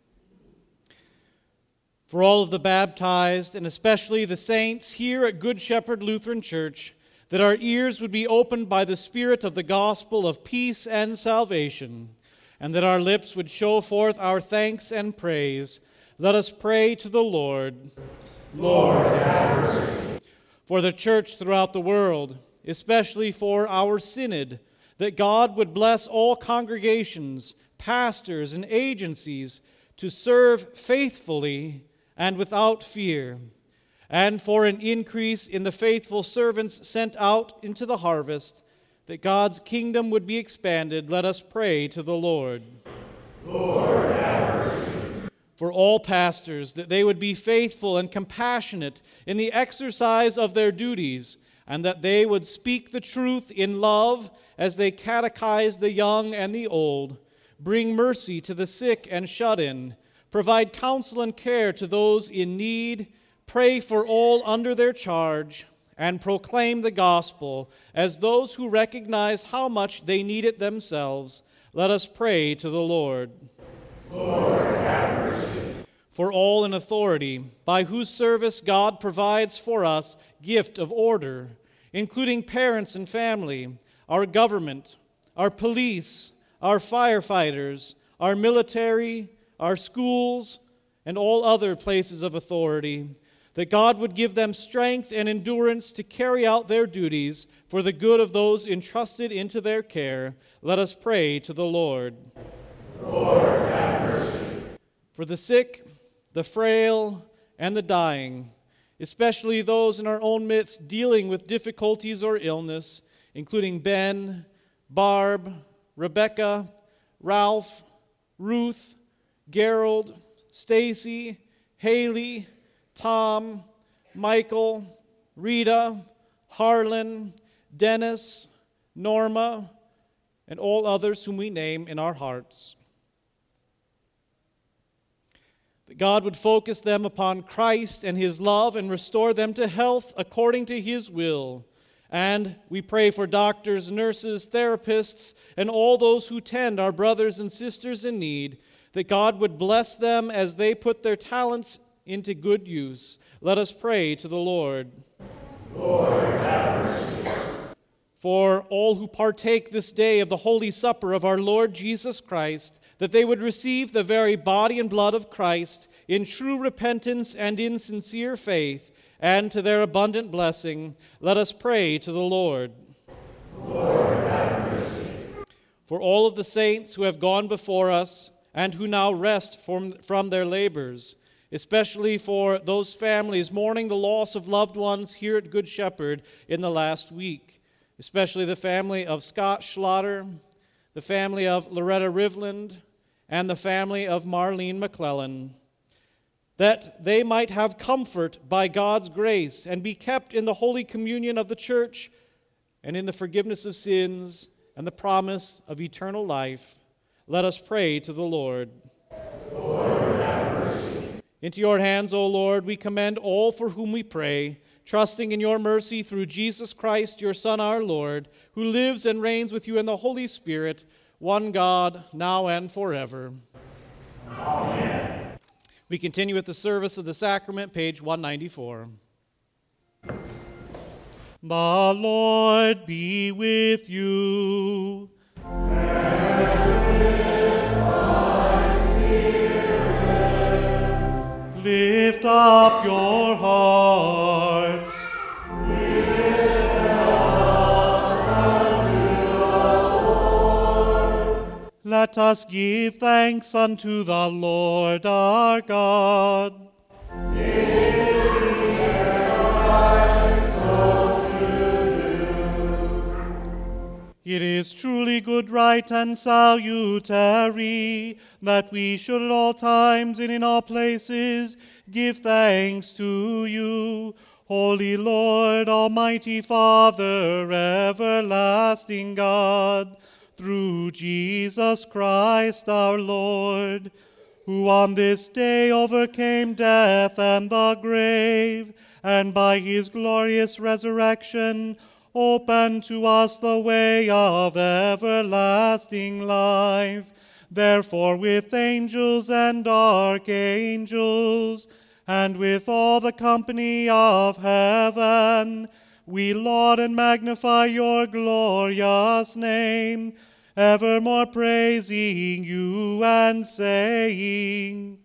Speaker 2: For all of the baptized, and especially the saints here at Good Shepherd Lutheran Church, that our ears would be opened by the Spirit of the gospel of peace and salvation, and that our lips would show forth our thanks and praise, let us pray to the Lord.
Speaker 4: Lord, have mercy.
Speaker 2: For the church throughout the world, especially for our synod, that God would bless all congregations, pastors, and agencies to serve faithfully and without fear, and for an increase in the faithful servants sent out into the harvest, that God's kingdom would be expanded, let us pray to the Lord.
Speaker 4: Lord, have mercy.
Speaker 2: For all pastors, that they would be faithful and compassionate in the exercise of their duties, and that they would speak the truth in love as they catechize the young and the old, bring mercy to the sick and shut-in, provide counsel and care to those in need, pray for all under their charge, and proclaim the gospel as those who recognize how much they need it themselves. Let us pray to the Lord.
Speaker 4: Lord, have mercy.
Speaker 2: For all in authority, by whose service God provides for us gift of order, including parents and family, our government, our police, our firefighters, our military, our schools, and all other places of authority, that God would give them strength and endurance to carry out their duties for the good of those entrusted into their care. Let us pray to the Lord.
Speaker 4: Lord, have mercy.
Speaker 2: For the sick, the frail, and the dying, especially those in our own midst dealing with difficulties or illness, including Ben, Barb, Rebecca, Ralph, Ruth, Gerald, Stacy, Haley, Tom, Michael, Rita, Harlan, Dennis, Norma, and all others whom we name in our hearts. That God would focus them upon Christ and his love and restore them to health according to his will. And we pray for doctors, nurses, therapists, and all those who tend our brothers and sisters in need, that God would bless them as they put their talents into good use. Let us pray to the Lord.
Speaker 4: Lord, have mercy.
Speaker 2: For all who partake this day of the Holy Supper of our Lord Jesus Christ, that they would receive the very body and blood of Christ in true repentance and in sincere faith, and to their abundant blessing, let us pray to the Lord.
Speaker 4: Lord, have mercy.
Speaker 2: For all of the saints who have gone before us and who now rest from their labors, especially for those families mourning the loss of loved ones here at Good Shepherd in the last week, especially the family of Scott Schlatter, the family of Loretta Rivland, and the family of Marlene McClellan, that they might have comfort by God's grace and be kept in the holy communion of the church and in the forgiveness of sins and the promise of eternal life. Let us pray to the Lord.
Speaker 4: Lord, have mercy.
Speaker 2: Into your hands, O Lord, we commend all for whom we pray, trusting in your mercy through Jesus Christ, your Son, our Lord, who lives and reigns with you in the Holy Spirit, one God, now and forever.
Speaker 4: Amen.
Speaker 2: We continue with the service of the sacrament, page 194. The Lord be with you. Lift up your hearts. Let us give thanks unto the Lord our God. It is truly good, right, and salutary that we should at all times and in all places give thanks to you, Holy Lord, Almighty Father, everlasting God, through Jesus Christ our Lord, who on this day overcame death and the grave, and by his glorious resurrection open to us the way of everlasting life. Therefore, with angels and archangels, and with all the company of heaven, we laud and magnify your glorious name, evermore praising you and saying,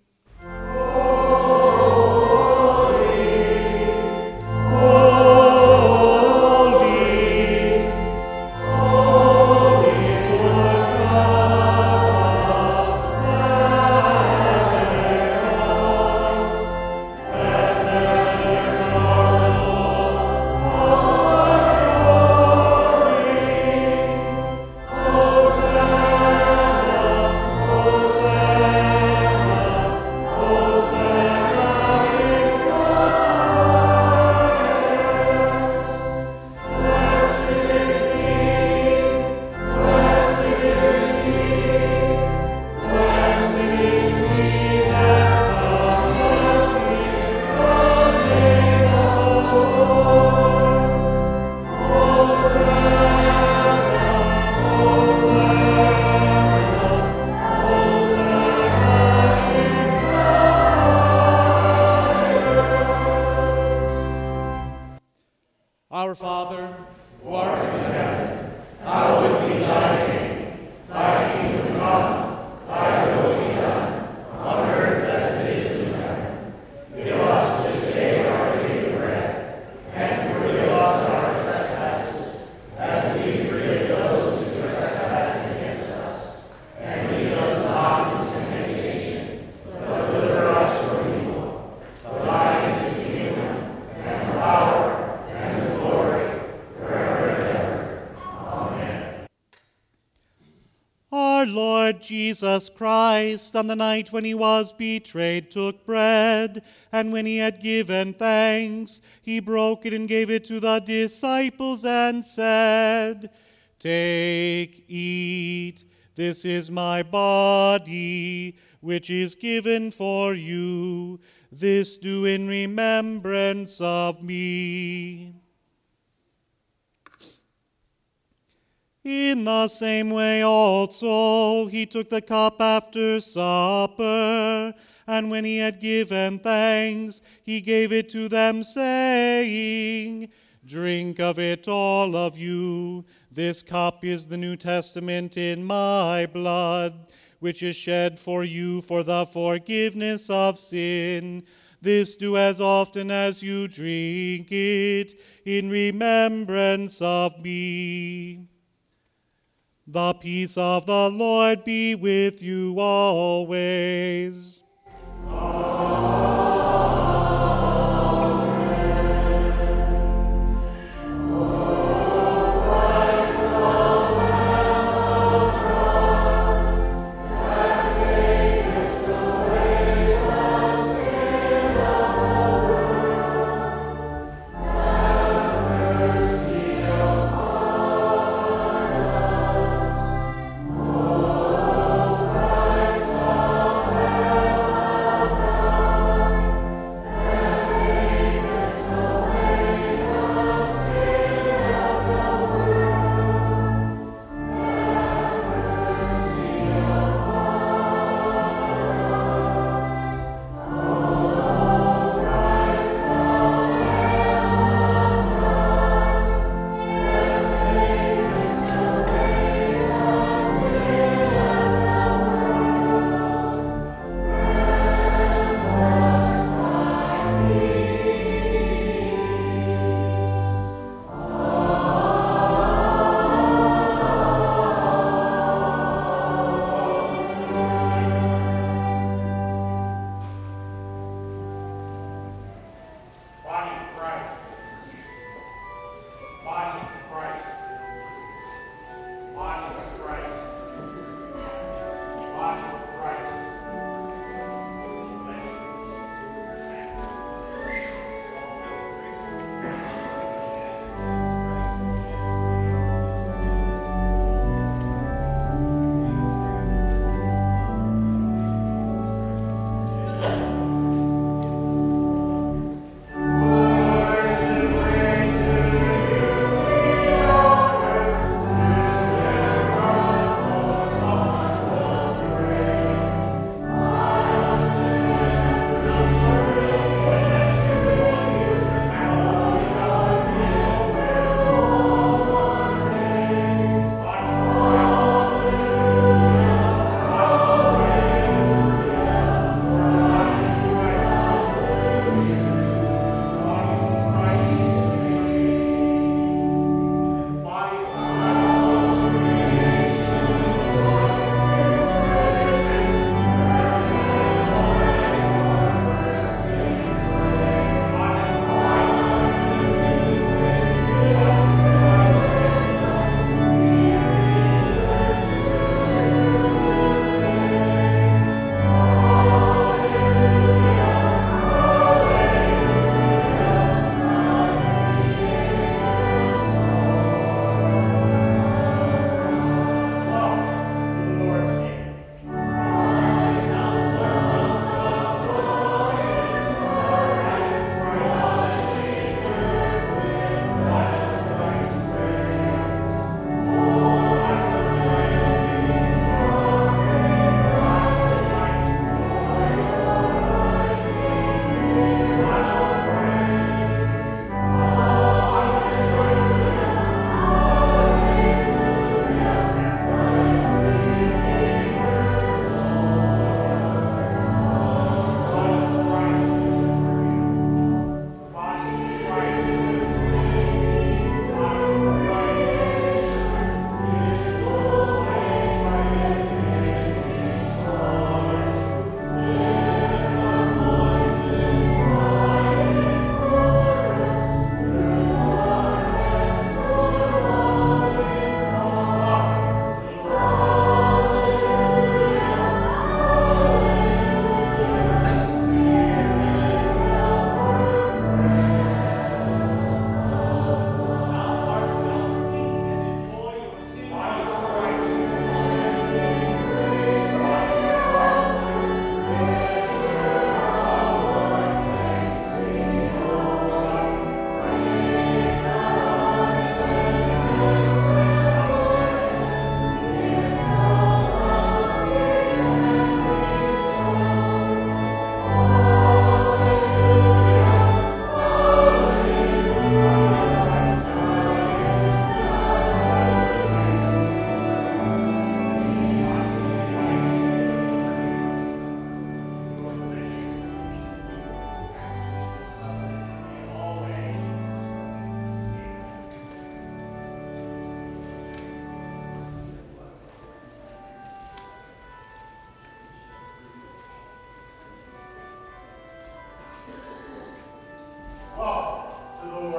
Speaker 2: Our Father, who art in heaven,
Speaker 4: Hallowed be thy name. Thy kingdom come, thy will be done, on earth as it is in heaven. Give us this day our daily bread, and forgive us our trespasses, as we forgive those who trespass against us. And lead us not into temptation, but deliver us from evil.
Speaker 2: Lord Jesus Christ, on the night when he was betrayed, took bread, and when he had given thanks, he broke it and gave it to the disciples and said, "Take, eat, this is my body, which is given for you. This do in remembrance of me." In the same way also he took the cup after supper, and when he had given thanks, he gave it to them, saying, "Drink of it, all of you. This cup is the New Testament in my blood, which is shed for you for the forgiveness of sin. This do as often as you drink it in remembrance of me." The peace of the Lord be with you always.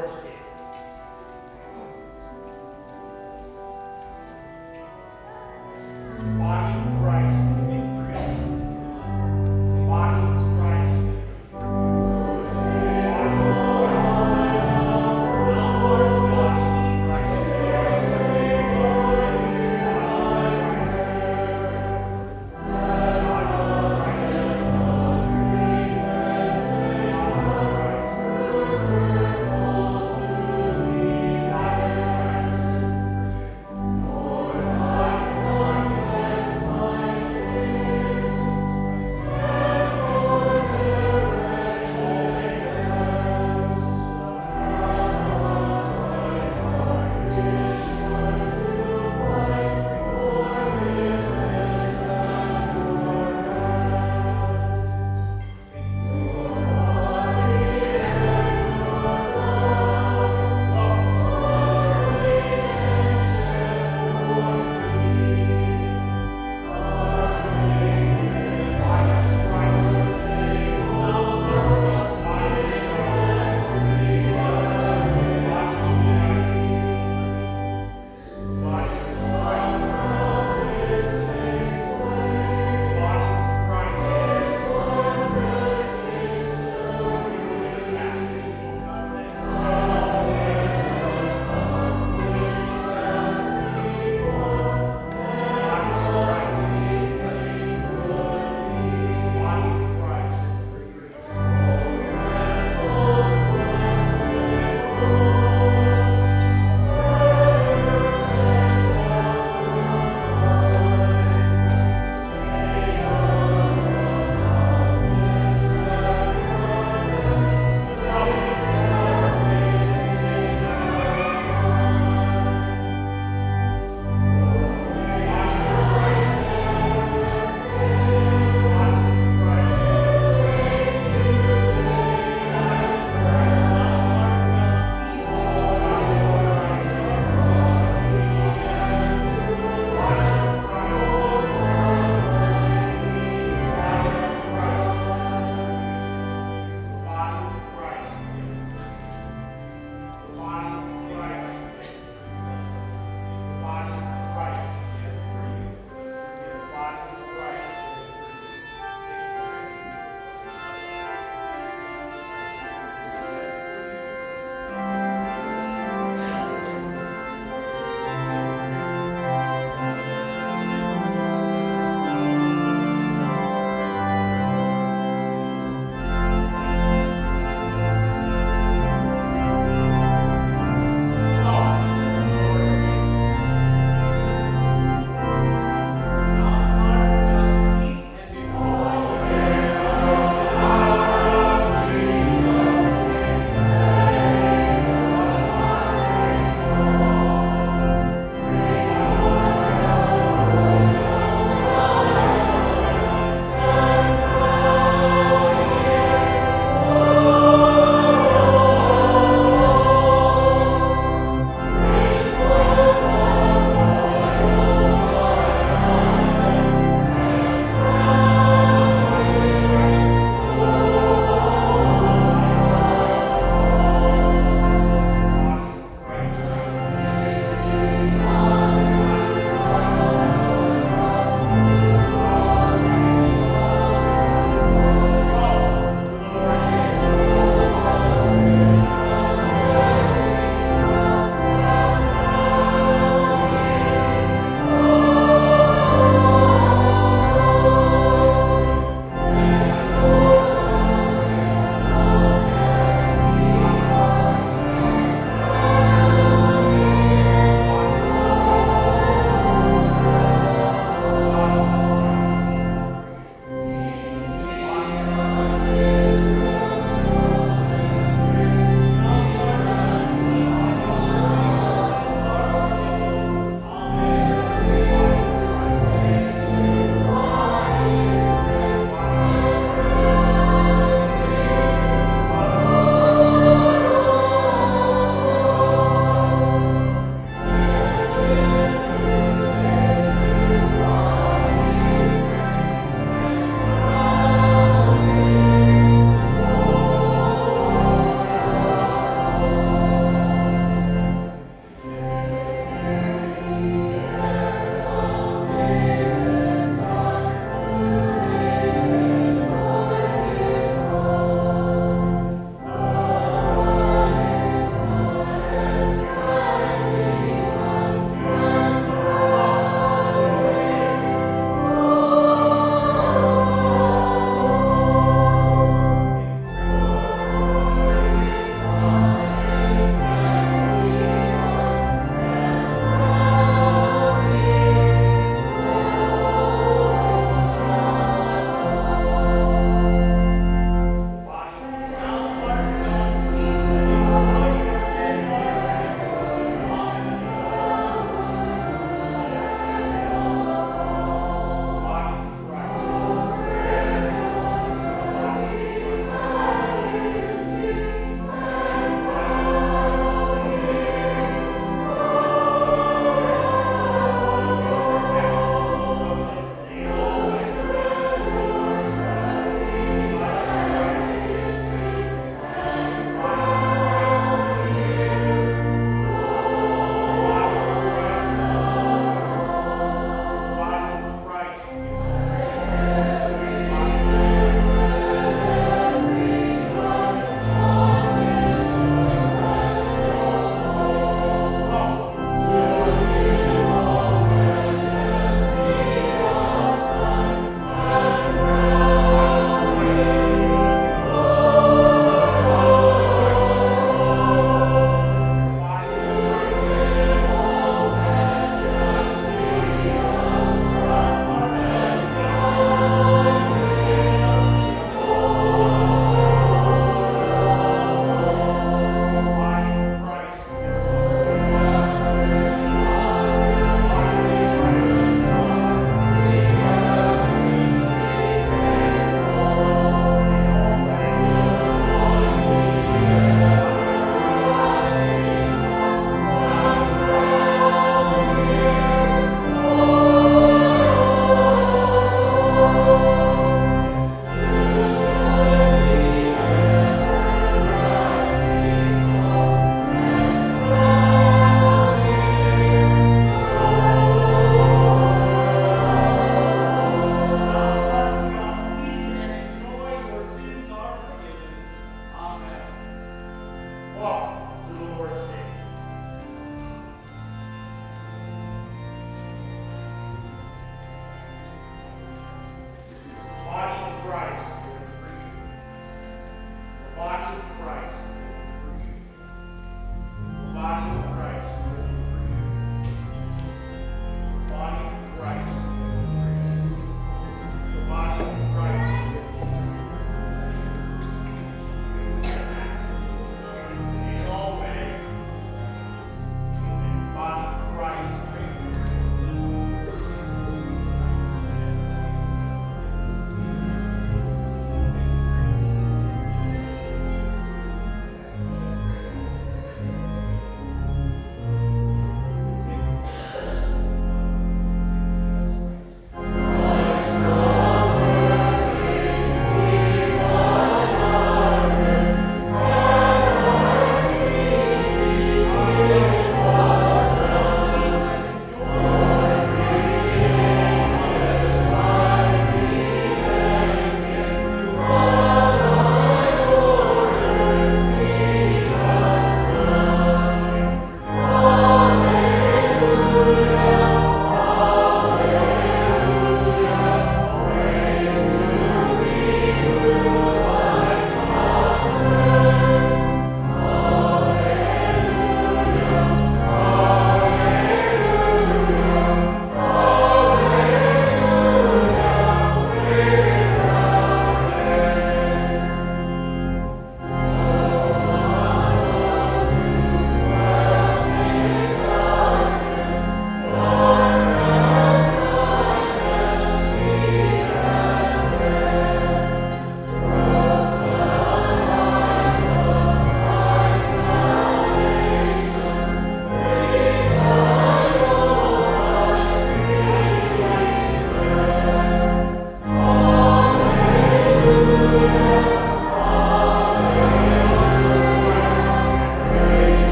Speaker 1: Lord's Day. The body of Christ in Christ. The body of Christ. The body of Christ.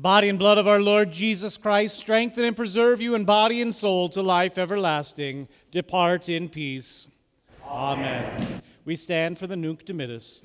Speaker 2: body and blood of our Lord Jesus Christ, strengthen and preserve you in body and soul to life everlasting. Depart in peace. Amen. We stand for the Nunc Dimittis.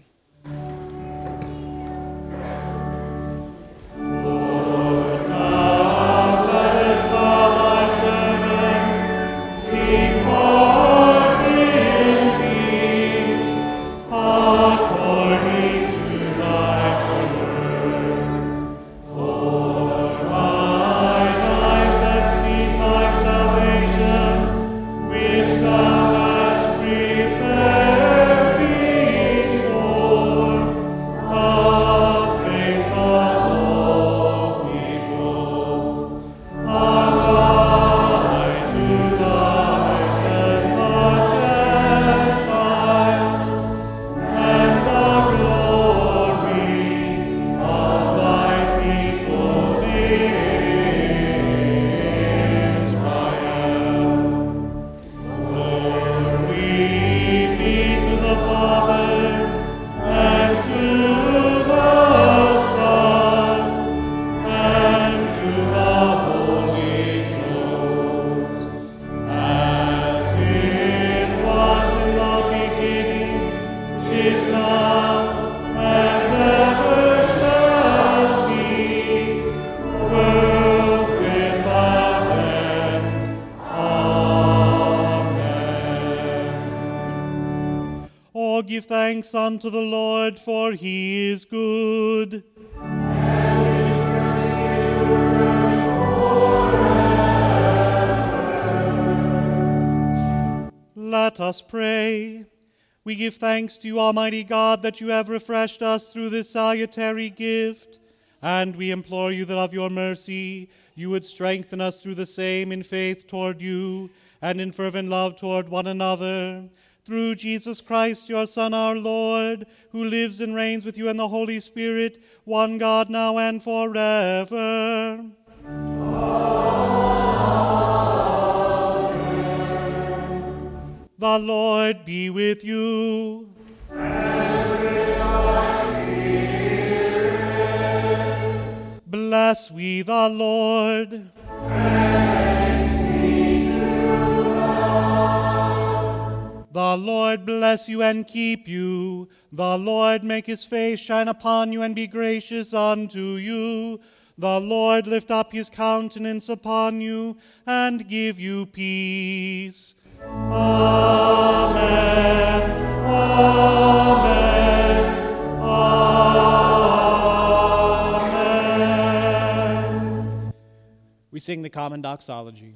Speaker 5: Give thanks unto the Lord, for he is good. Let us pray. We give thanks to you, Almighty God, that you have refreshed us through this salutary gift, and we implore you that of your mercy you would strengthen us through the same in faith toward you and in fervent love toward one another. Through Jesus Christ, your Son, our Lord, who lives and reigns with you in the Holy Spirit, one God, now and forever. Amen. The Lord be with you.
Speaker 4: And with thy spirit.
Speaker 5: Bless we the Lord. The Lord bless you and keep you. The Lord make his face shine upon you and be gracious unto you. The Lord lift up his countenance upon you and give you peace. Amen. Amen. Amen.
Speaker 2: We sing the common doxology.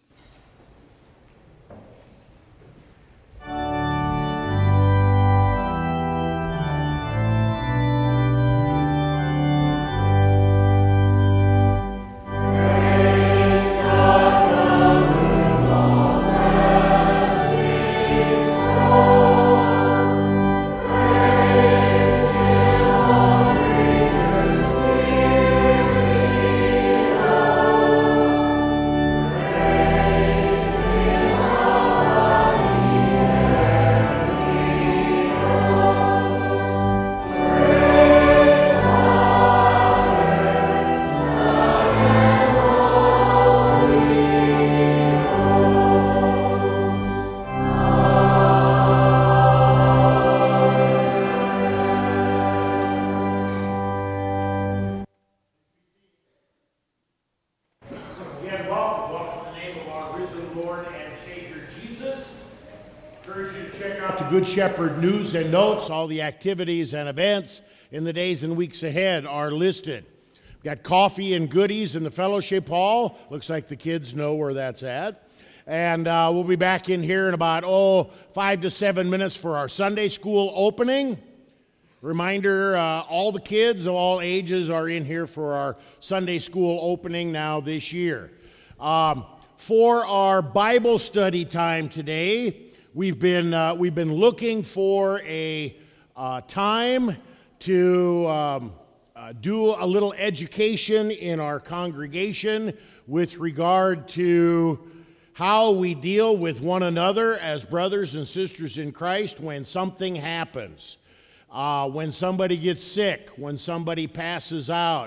Speaker 1: Good Shepherd news and notes. All the activities and events in the days and weeks ahead are listed. We've got coffee and goodies in the fellowship hall. Looks like the kids know where that's at. And we'll be back in here in about 5 to 7 minutes for our Sunday school opening. Reminder, all the kids of all ages are in here for our Sunday school opening now this year. For our Bible study time today, we've been looking for a time to do a little education in our congregation with regard to how we deal with one another as brothers and sisters in Christ when something happens, when somebody gets sick, when somebody passes out,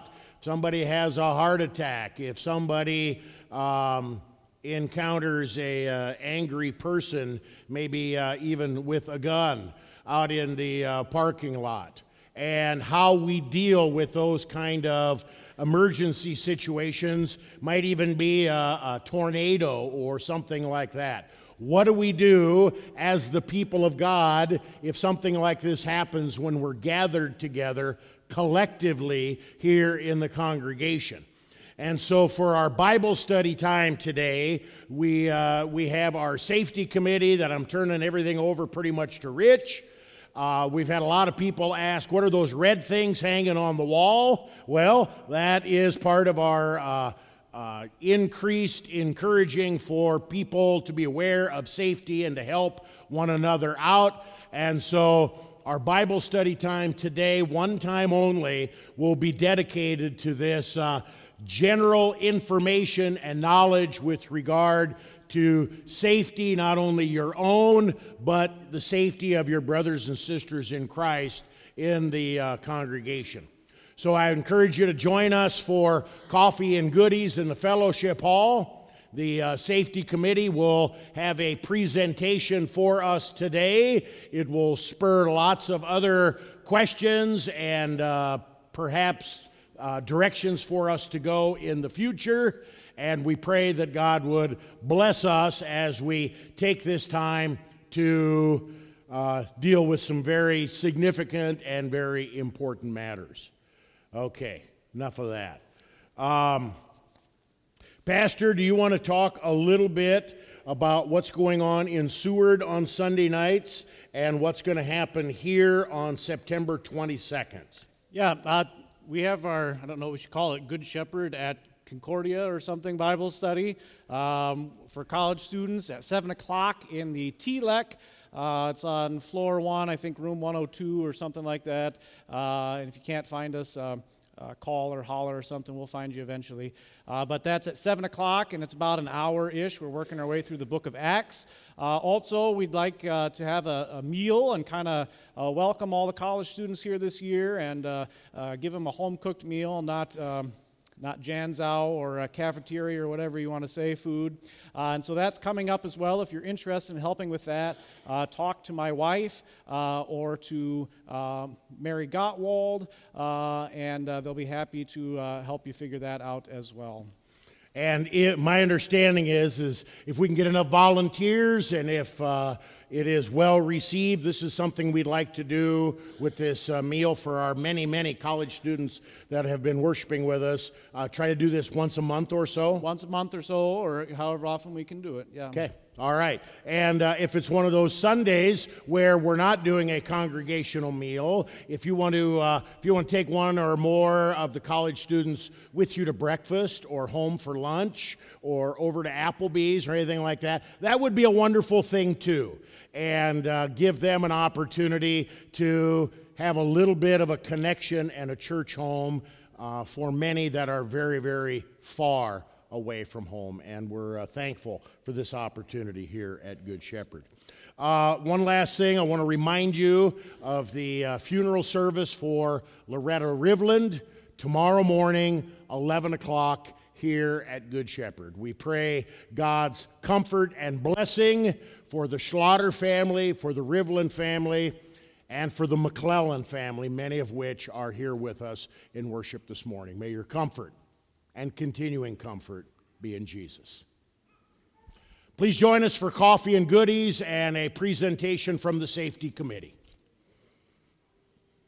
Speaker 1: somebody has a heart attack, if somebody encounters a angry person, maybe even with a gun out in the parking lot, and how we deal with those kind of emergency situations, might even be a tornado or something like that. What do we do as the people of God if something like this happens when we're gathered together collectively here in the congregation? And so for our Bible study time today, we have our safety committee that I'm turning everything over pretty much to Rich. We've had a lot of people ask, what are those red things hanging on the wall? Well, that is part of our increased encouraging for people to be aware of safety and to help one another out. And so our Bible study time today, one time only, will be dedicated to this general information and knowledge with regard to safety, not only your own, but the safety of your brothers and sisters in Christ in the congregation. So I encourage you to join us for coffee and goodies in the fellowship hall. The safety committee will have a presentation for us today. It will spur lots of other questions and perhaps directions for us to go in the future. And we pray that God would bless us as we take this time to deal with some very significant and very important matters. Okay, enough of that. Pastor, do you want to talk a little bit about what's going on in Seward on Sunday nights and what's going to happen here on September 22nd?
Speaker 2: Yeah, we have our, I don't know what we should call it, Good Shepherd at Concordia or something Bible study for college students at 7 o'clock in the TLEC. It's on floor 1, I think room 102 or something like that. And if you can't find us, call or holler or something. We'll find you eventually. But that's at 7 o'clock, and it's about an hour-ish. We're working our way through the book of Acts. Also, we'd like to have a meal and kind of welcome all the college students here this year and give them a home-cooked meal, not Janzao or a cafeteria or whatever you want to say, food. And so that's coming up as well. If you're interested in helping with that, talk to my wife or to Mary Gottwald, and they'll be happy to help you figure that out as well.
Speaker 1: And my understanding is if we can get enough volunteers and if it is well received, this is something we'd like to do with this meal for our many, many college students that have been worshiping with us. Try to do this once a month or so.
Speaker 2: Once a month or so, or however often we can do it, yeah.
Speaker 1: Okay, all right. And if it's one of those Sundays where we're not doing a congregational meal, if you want to take one or more of the college students with you to breakfast or home for lunch or over to Applebee's or anything like that, that would be a wonderful thing too. And give them an opportunity to have a little bit of a connection and a church home for many that are very, very far away from home. And we're thankful for this opportunity here at Good Shepherd. One last thing, I want to remind you of the funeral service for Loretta Rivland tomorrow morning, 11 o'clock here at Good Shepherd. We pray God's comfort and blessing for the Schlatter family, for the Rivland family, and for the McClellan family, many of which are here with us in worship this morning. May your comfort and continuing comfort be in Jesus. Please join us for coffee and goodies and a presentation from the safety committee.